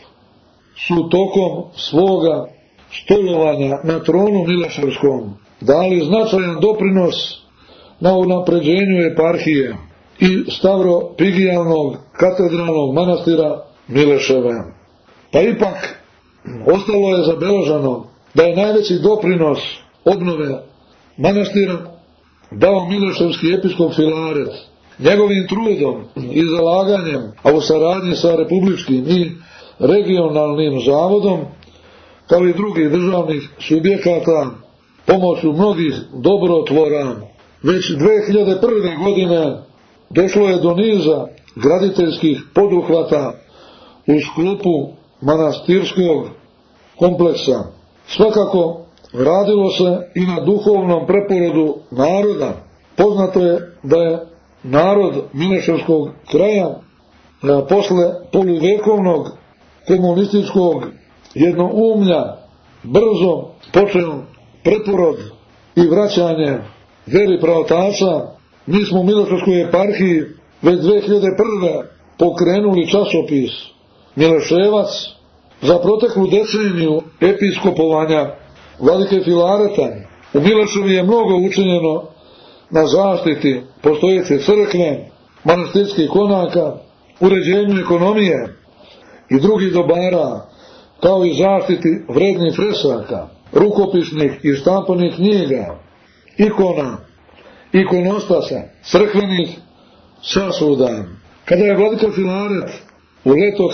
su tokom svoga stolovanja na tronu Mileševskom dali značajan doprinos na unapređenju eparhije i Stavropigijalnog katedralnog manastira Mileševe. Pa ipak ostalo je zabeleženo da je najveći doprinos obnove manastira dao Mileševski episkop Filaret. Njegovim trudom i zalaganjem, a u saradnji sa republičkim i regionalnim zavodom, kao i drugih državnih subjekata, pomoću mnogih dobrotvora, već 2001. godine došlo je do niza graditeljskih poduhvata u sklopu manastirskog kompleksa. Svakako radilo se i na duhovnom preporodu naroda. Poznato je da je narod Mileševskog kraja posle poluvekovnog komunističkog jednoumlja brzo počeo preporod i vraćanje veri pravotaca. Mi smo u Mileševskoj eparhiji već 2001. pokrenuli časopis Mileševac. Za proteklu deceniju episkopovanja vladike Filareta u Mileševi je mnogo učinjeno na zaštiti postojeće crkve, manastirskih konaka, uređenju ekonomije i drugih dobara, kao i zaštiti vrednih fresaka, rukopisnih i štampanih knjiga, ikona, ikonostasa, crkvenih sasuda. Kada je vladika Filaret u leto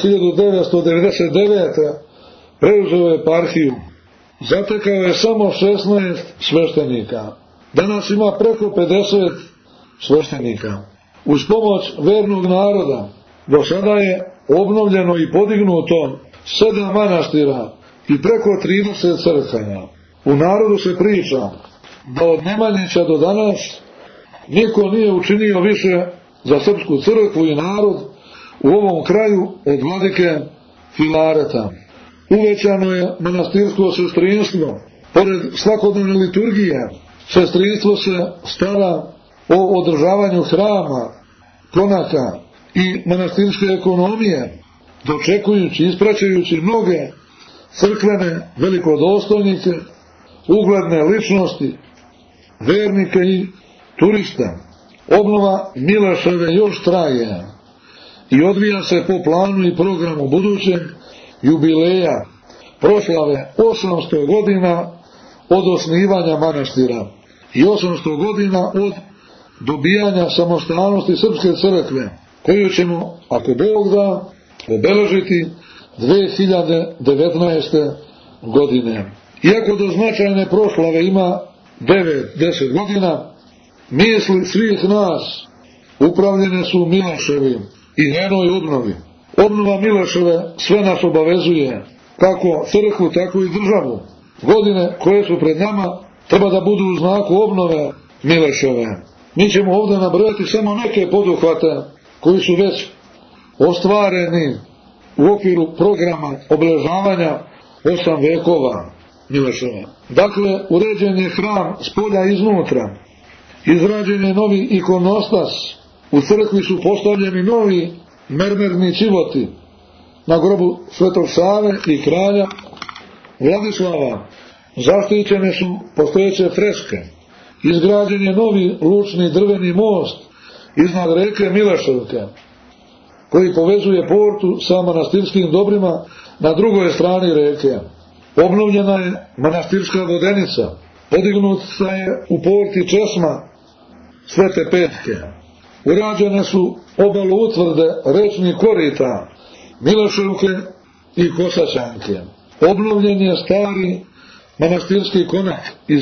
1999. preuzeo eparhiju, zatekao je samo 16 sveštenika. Danas ima preko 50 sveštenika. Uz pomoć vernog naroda do sada je obnovljeno i podignuto 7 manastira i preko 30 crkava. U narodu se priča da od Nemanjića do danas niko nije učinio više za srpsku crkvu i narod u ovom kraju od vladike Filareta. Uvećano je manastirsko sestrinstvo. Pored svakodnevne liturgije, sestrinstvo se stara o održavanju hrama, konaka i manastirske ekonomije, dočekujući, ispraćajući mnoge crkvene velikodostojnike, ugledne ličnosti, vernike i turiste. Obnova Mileševe još traje i odvija se po planu i programu budućeg jubileja, proslave 800 godina od osnivanja manastira i 800 godina od dobijanja samostalnosti Srpske crkve, koju ćemo, ako Bog da, obeležiti 2019. godine. Iako do značajne proslave ima 9-10 godina, misli svih nas upravljene su Mileševim i njenoj obnovi. Obnova Mileševe sve nas obavezuje, kako crkvu, tako i državu. Godine koje su pred nama treba da budu u znaku obnove Mileševe. Mi ćemo ovdje nabrojati samo neke poduhvate koji su već ostvareni u okviru programa obeležavanja 8 vekova Mileševa. Dakle, uređen je hram s polja iznutra, izrađen je novi ikonostas, u crkvi su postavljeni novi mermerni čivoti na grobu Svetog Save i kralja Vladislava, zaštićene su postojeće freske, izgrađen je novi lučni drveni most iznad reke Mileševke, koji povezuje portu sa manastirskim dobrima na drugoj strani reke. Obnovljena je manastirska vodenica, podignuta je u porti česma Svete Petke. Urađene su obaloutvrde rečnih korita Mileševke i Kosačanke. Obnovljen je stari manastirski konak iz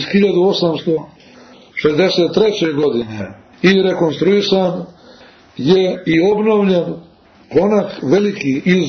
1863. godine i rekonstruisan je i obnovljen konak veliki iz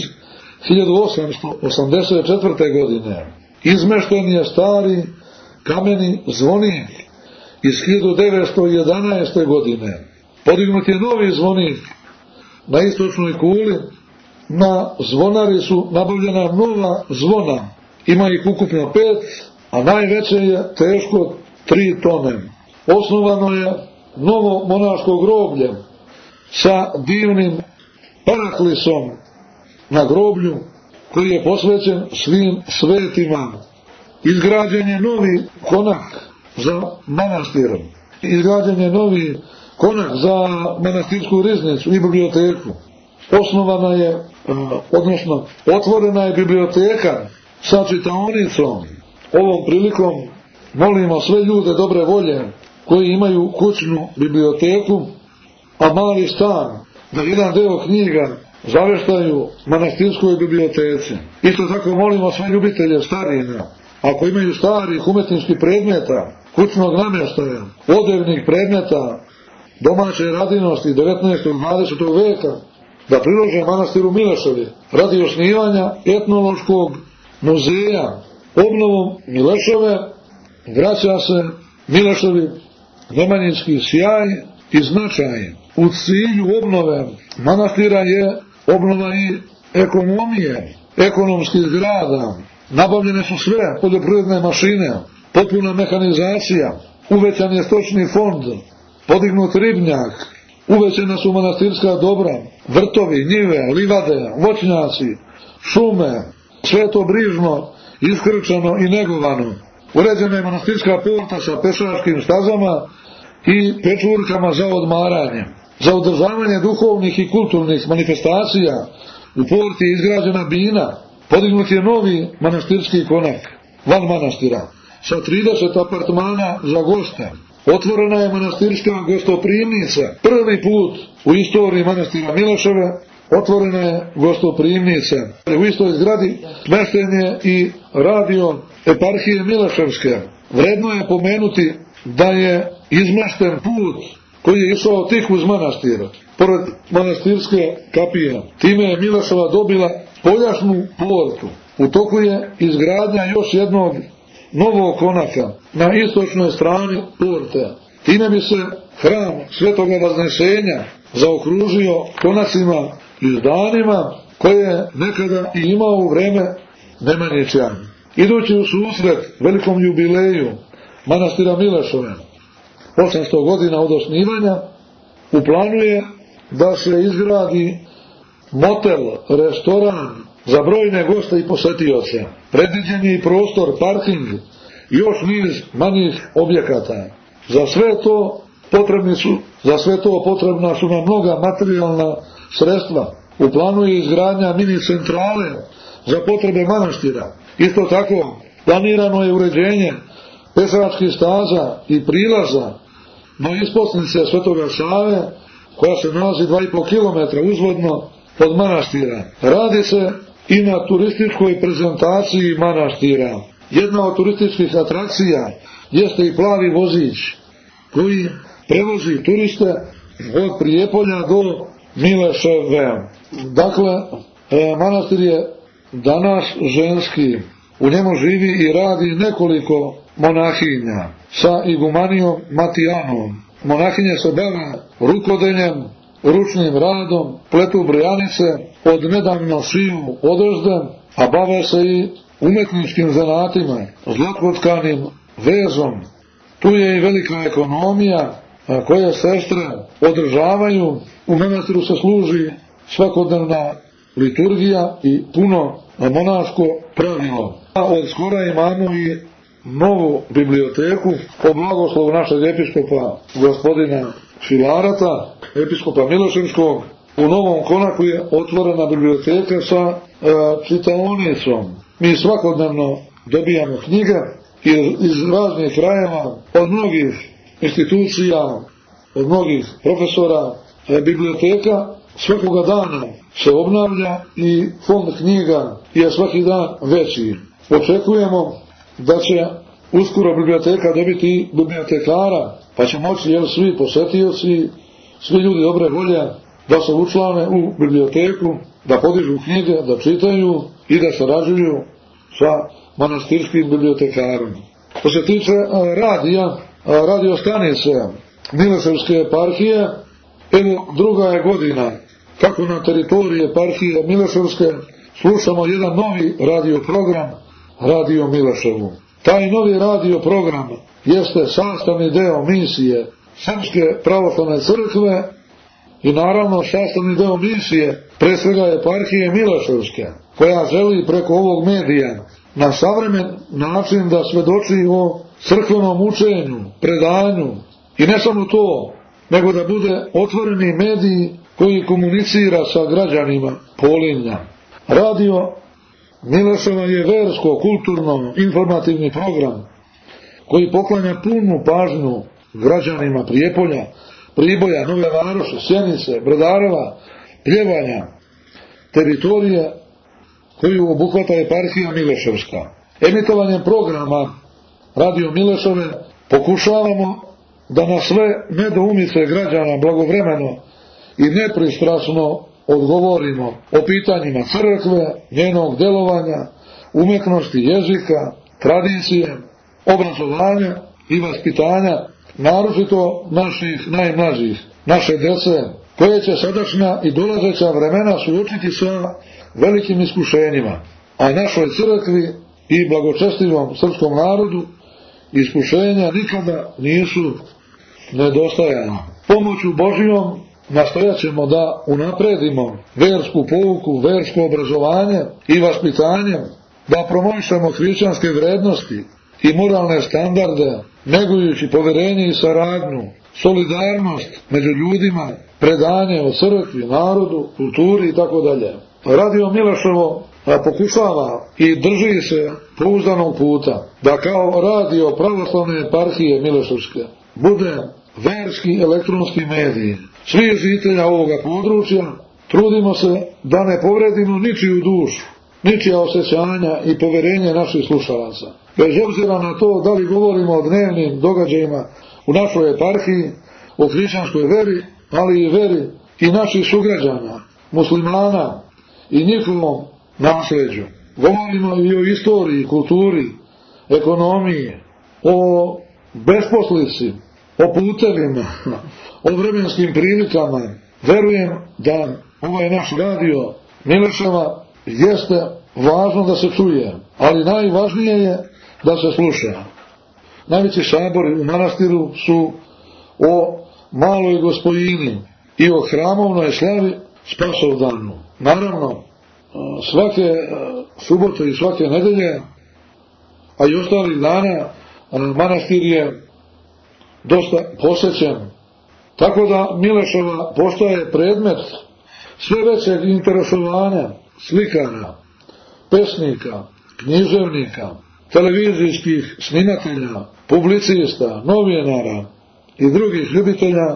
1884. godine. Izmešten je stari kameni zvonik iz 1911. godine. Podignut je novi zvonik na istočnoj kuli. Na zvonari su nabavljena nova zvona. Ima ih ukupno 5, a najveće je teško 3 tone. Osnovano je novo monaško groblje sa divnim paraklisom na groblju koji je posvećen svim svetima. Izgrađen je novi konak za manastir. Izgrađen je novi konak za manastirsku riznicu i biblioteku. Osnovana je, odnosno otvorena je biblioteka sa čitaonicom. Ovom prilikom molimo sve ljude dobre volje koji imaju kućnu biblioteku, a mali stan, da jedan deo knjiga zaveštaju manastirskoj biblioteci. Isto tako molimo sve ljubitelje starina, ako imaju starih umetničkih predmeta, kućnog namještaja, odevnih predmeta, domaće radinosti 19. i 20. veka, da prilože manastiru Mileševi radi osnivanja etnološkog muzeja. Obnovom Mileševe vraća se Mileševi nemanjinski sjaj i značaj. U cilju obnove manastira je obnova i ekonomije, ekonomskih zgrada, nabavljene su sve poljoprivredne mašine, potpuna mehanizacija, uvećan je stočni fond, podignut ribnjak, uvećena su manastirska dobra, vrtovi, njive, livade, voćnjaci, šume, sve to brižno, iskrčano i negovano. Uređena je manastirska porta sa pešačkim stazama i pečurkama za odmaranje. Za održavanje duhovnih i kulturnih manifestacija u porti je izgrađena bina, podignut je novi manastirski konak, van manastira, sa 30 apartmana za goste. Otvorena je manastirska gostoprimnica. Prvi put u istoriji manastira Mileševe otvorena je gostoprimnica. U istoj zgradi smešten je i radio eparhije Mileševske. Vredno je pomenuti da je izmešten put koji je išao tik uz manastir, pored manastirske kapije. Time je Mileševa dobila spoljašnju portu. U toku je izgradnja još jednog novog konaka na istočnoj strani porte. Time bi se hram Svetoga Vaznesenja zaokružio konacima i zdanima koje je nekada i imao u vreme Nemanjića. Idući u susret velikom jubileju manastira Milešove, 800 godina od osnivanja, u planu je da se izgradi motel, restoran za brojne goste i posetioce. Predviđen je i prostor, parking i još niz manjih objekata. Za sve to potrebna su nam mnoga materijalna sredstva. U planu je izgradnja mini centrale za potrebe manastira. Isto tako planirano je uređenje pešačkih staza i prilaza do isposnice Svetoga Save, koja se nalazi 2,5 km uzvodno od manastira. Radi se i na turističkoj prezentaciji manastira. Jedna od turističkih atrakcija jeste i plavi vozić koji prevozi turiste od Prijepolja do Mileševe. Dakle, manastir je danas ženski. U njemu živi i radi nekoliko monahinja sa igumanijom Matijanom. Monahinje se bave rukodeljem, ručnim radom, pletu brojanice, od nedavno šiju odezde, a bave se i umetničkim zanatima, zlatkotkanim vezom. Tu je i velika ekonomija koje sestre održavaju. U manastiru se služi svakodnevna liturgija i puno monaško pravilo. Od skora imamo i novu biblioteku po blagoslovu našeg episkopa gospodina Šilarata, episkopa Mileševskog. U Novom Konaku je otvorena biblioteka sa čitaonicom. Mi svakodnevno dobijamo knjige iz raznih krajeva, od mnogih institucija, od mnogih profesora. Biblioteka svakoga dana se obnavlja i fond knjiga je svaki dan veći. Očekujemo da će uskoro biblioteka dobiti i bibliotekara, pa će moći svi posetioci, svi ljudi dobre volje da se učlane u biblioteku, da podižu knjige, da čitaju i da sarađuju sa manastirskim bibliotekarom. Što se tiče radio stanice Mileševske eparhije, evo druga je godina kako na teritoriji eparhije Mileševske slušamo jedan novi radioprogram, Radio Mileševu. Taj novi radioprogram jeste sastavni deo misije Srpske pravoslavne crkve i naravno sastavni deo misije pre svega eparhije Mileševske, koja želi preko ovog medija na savremen način da svedoči o crkvenom učenju, predanju i ne samo to, nego da bude otvoreni medij koji komunicira sa građanima Polinja. Radio Mileševa je versko, kulturno, informativni program koji poklanja punu pažnju građanima Prijepolja, Priboja, Nove Varoše, Sjenice, Brodareva, Pljevanja, teritorije koju obuhvata eparhija Mileševska. Emitovanjem programa Radio Mileševe pokušavamo da na sve nedoumice građana blagovremeno i nepristrasno odgovorimo o pitanjima crkve, njenog delovanja, umetnosti, jezika, tradicije, obrazovanja i vaspitanja, naročito naših najmlađih, naše dece, koje će sadašnja i dolazeća vremena suočiti sa velikim iskušenjima, a našoj crkvi i blagočestivom srpskom narodu iskušenja nikada nisu nedostajana. Pomoću Božijom nastojat ćemo da unapredimo versku pouku, versko obrazovanje i vaspitanje, da promovišemo hrišćanske vrednosti i moralne standarde, negujući poverenje i saradnju, solidarnost među ljudima, predanje o crkvi, narodu, kulturi itd. Radio Mileševo pokušava i drži se pouzdanog puta da kao radio pravoslavne eparhije Mileševske bude verski elektronski medij svih žitelja ovoga područja. Trudimo se da ne povredimo ničiju dušu, ničija osjećanja i poverenje naših slušalaca. Bez obzira na to da li govorimo o dnevnim događajima u našoj eparhiji, o hrišćanskoj veri, ali i veri i naših sugrađana, muslimana i njihovom nasleđu. Govorimo i o istoriji, kulturi, ekonomiji, o besposlici, o putevima, o vremenskim prilikama. Verujem da ovaj naš radio Mileševa jeste važno da se čuje, ali najvažnije je da se sluša. Najveći sabori u manastiru su o Maloj Gospojini i o hramovnoj slavi Spasovdanu. Naravno, svake subote i svake nedelje, a i ostalih dana, manastir je dosta posećen. Tako da Mileševa postaje predmet sve većeg interesovanja slikara, pesnika, književnika, televizijskih snimatelja, publicista, novinara i drugih ljubitelja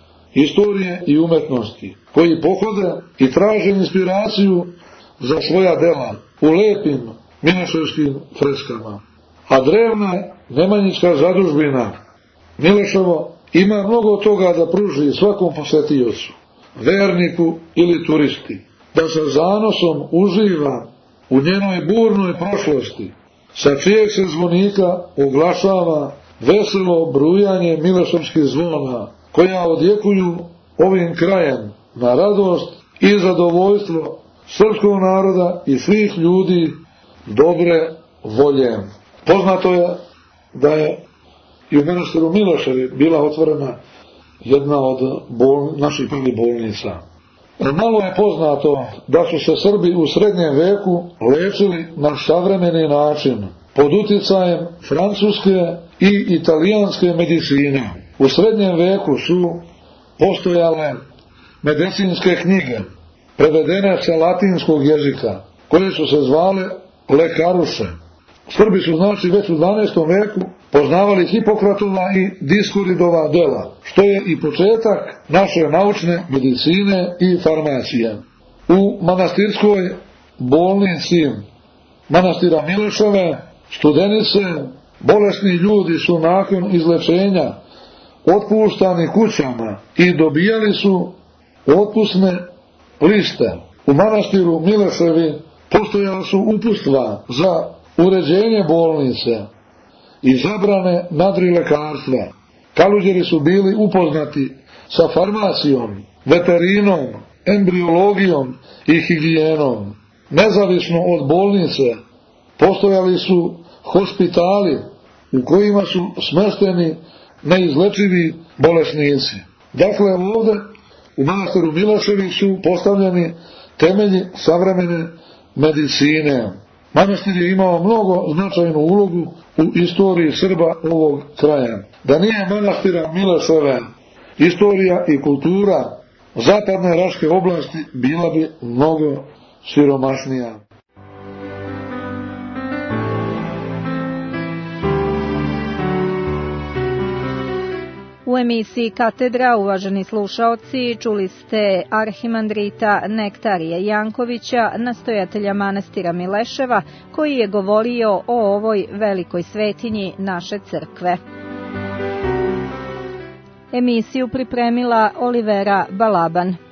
istorije i umetnosti, koji pohode i traže inspiraciju za svoja dela u lepim mileševskim freskama. A drevna Nemanjićka zadužbina Mileševo ima mnogo toga da pruži svakom posetiocu, verniku ili turisti, da sa zanosom uživa u njenoj burnoj prošlosti, sa čijeg se zvonika oglašava veselo brujanje mileševskih zvona, koja odjekuju ovim krajem na radost i zadovoljstvo srpskog naroda i svih ljudi dobre volje. Poznato je da je i u manastiru Mileševi bila otvorena jedna od naših prvih bolnica. Malo je poznato da su se Srbi u srednjem veku lečili na savremeni način, pod uticajem francuske i italijanske medicine. U srednjem veku su postojale medicinske knjige, prevedene sa latinskog jezika, koje su se zvale lekaruše. Srbi su znači već u 12. veku poznavali Hipokratova i Diskuridova dela, što je i početak naše naučne medicine i farmacije. U manastirskoj bolnici manastira Mileševe studenice, bolesni ljudi su nakon izlečenja otpuštani kućama i dobijali su otpusne liste. U manastiru Mileševi postojala su uputstva za uređenje bolnice i zabrane nadrilekarstva. Kaluđeri su bili upoznati sa farmacijom, veterinom, embriologijom i higijenom. Nezavisno od bolnice postojali su hospitali u kojima su smješteni neizlečivi bolesnici. Dakle, ovdje u manastiru Mileševi su postavljeni temelji savremene medicine. Manastir je imao mnogo značajnu ulogu u istoriji Srba ovog kraja. Da nije manastira Mileševe, istorija i kultura zapadne Raške oblasti bila bi mnogo siromašnija. U emisiji Katedra, uvaženi slušaoci, čuli ste arhimandrita Nektarija Jankovića, nastojatelja manastira Mileševa, koji je govorio o ovoj velikoj svetinji naše crkve. Emisiju pripremila Olivera Balaban.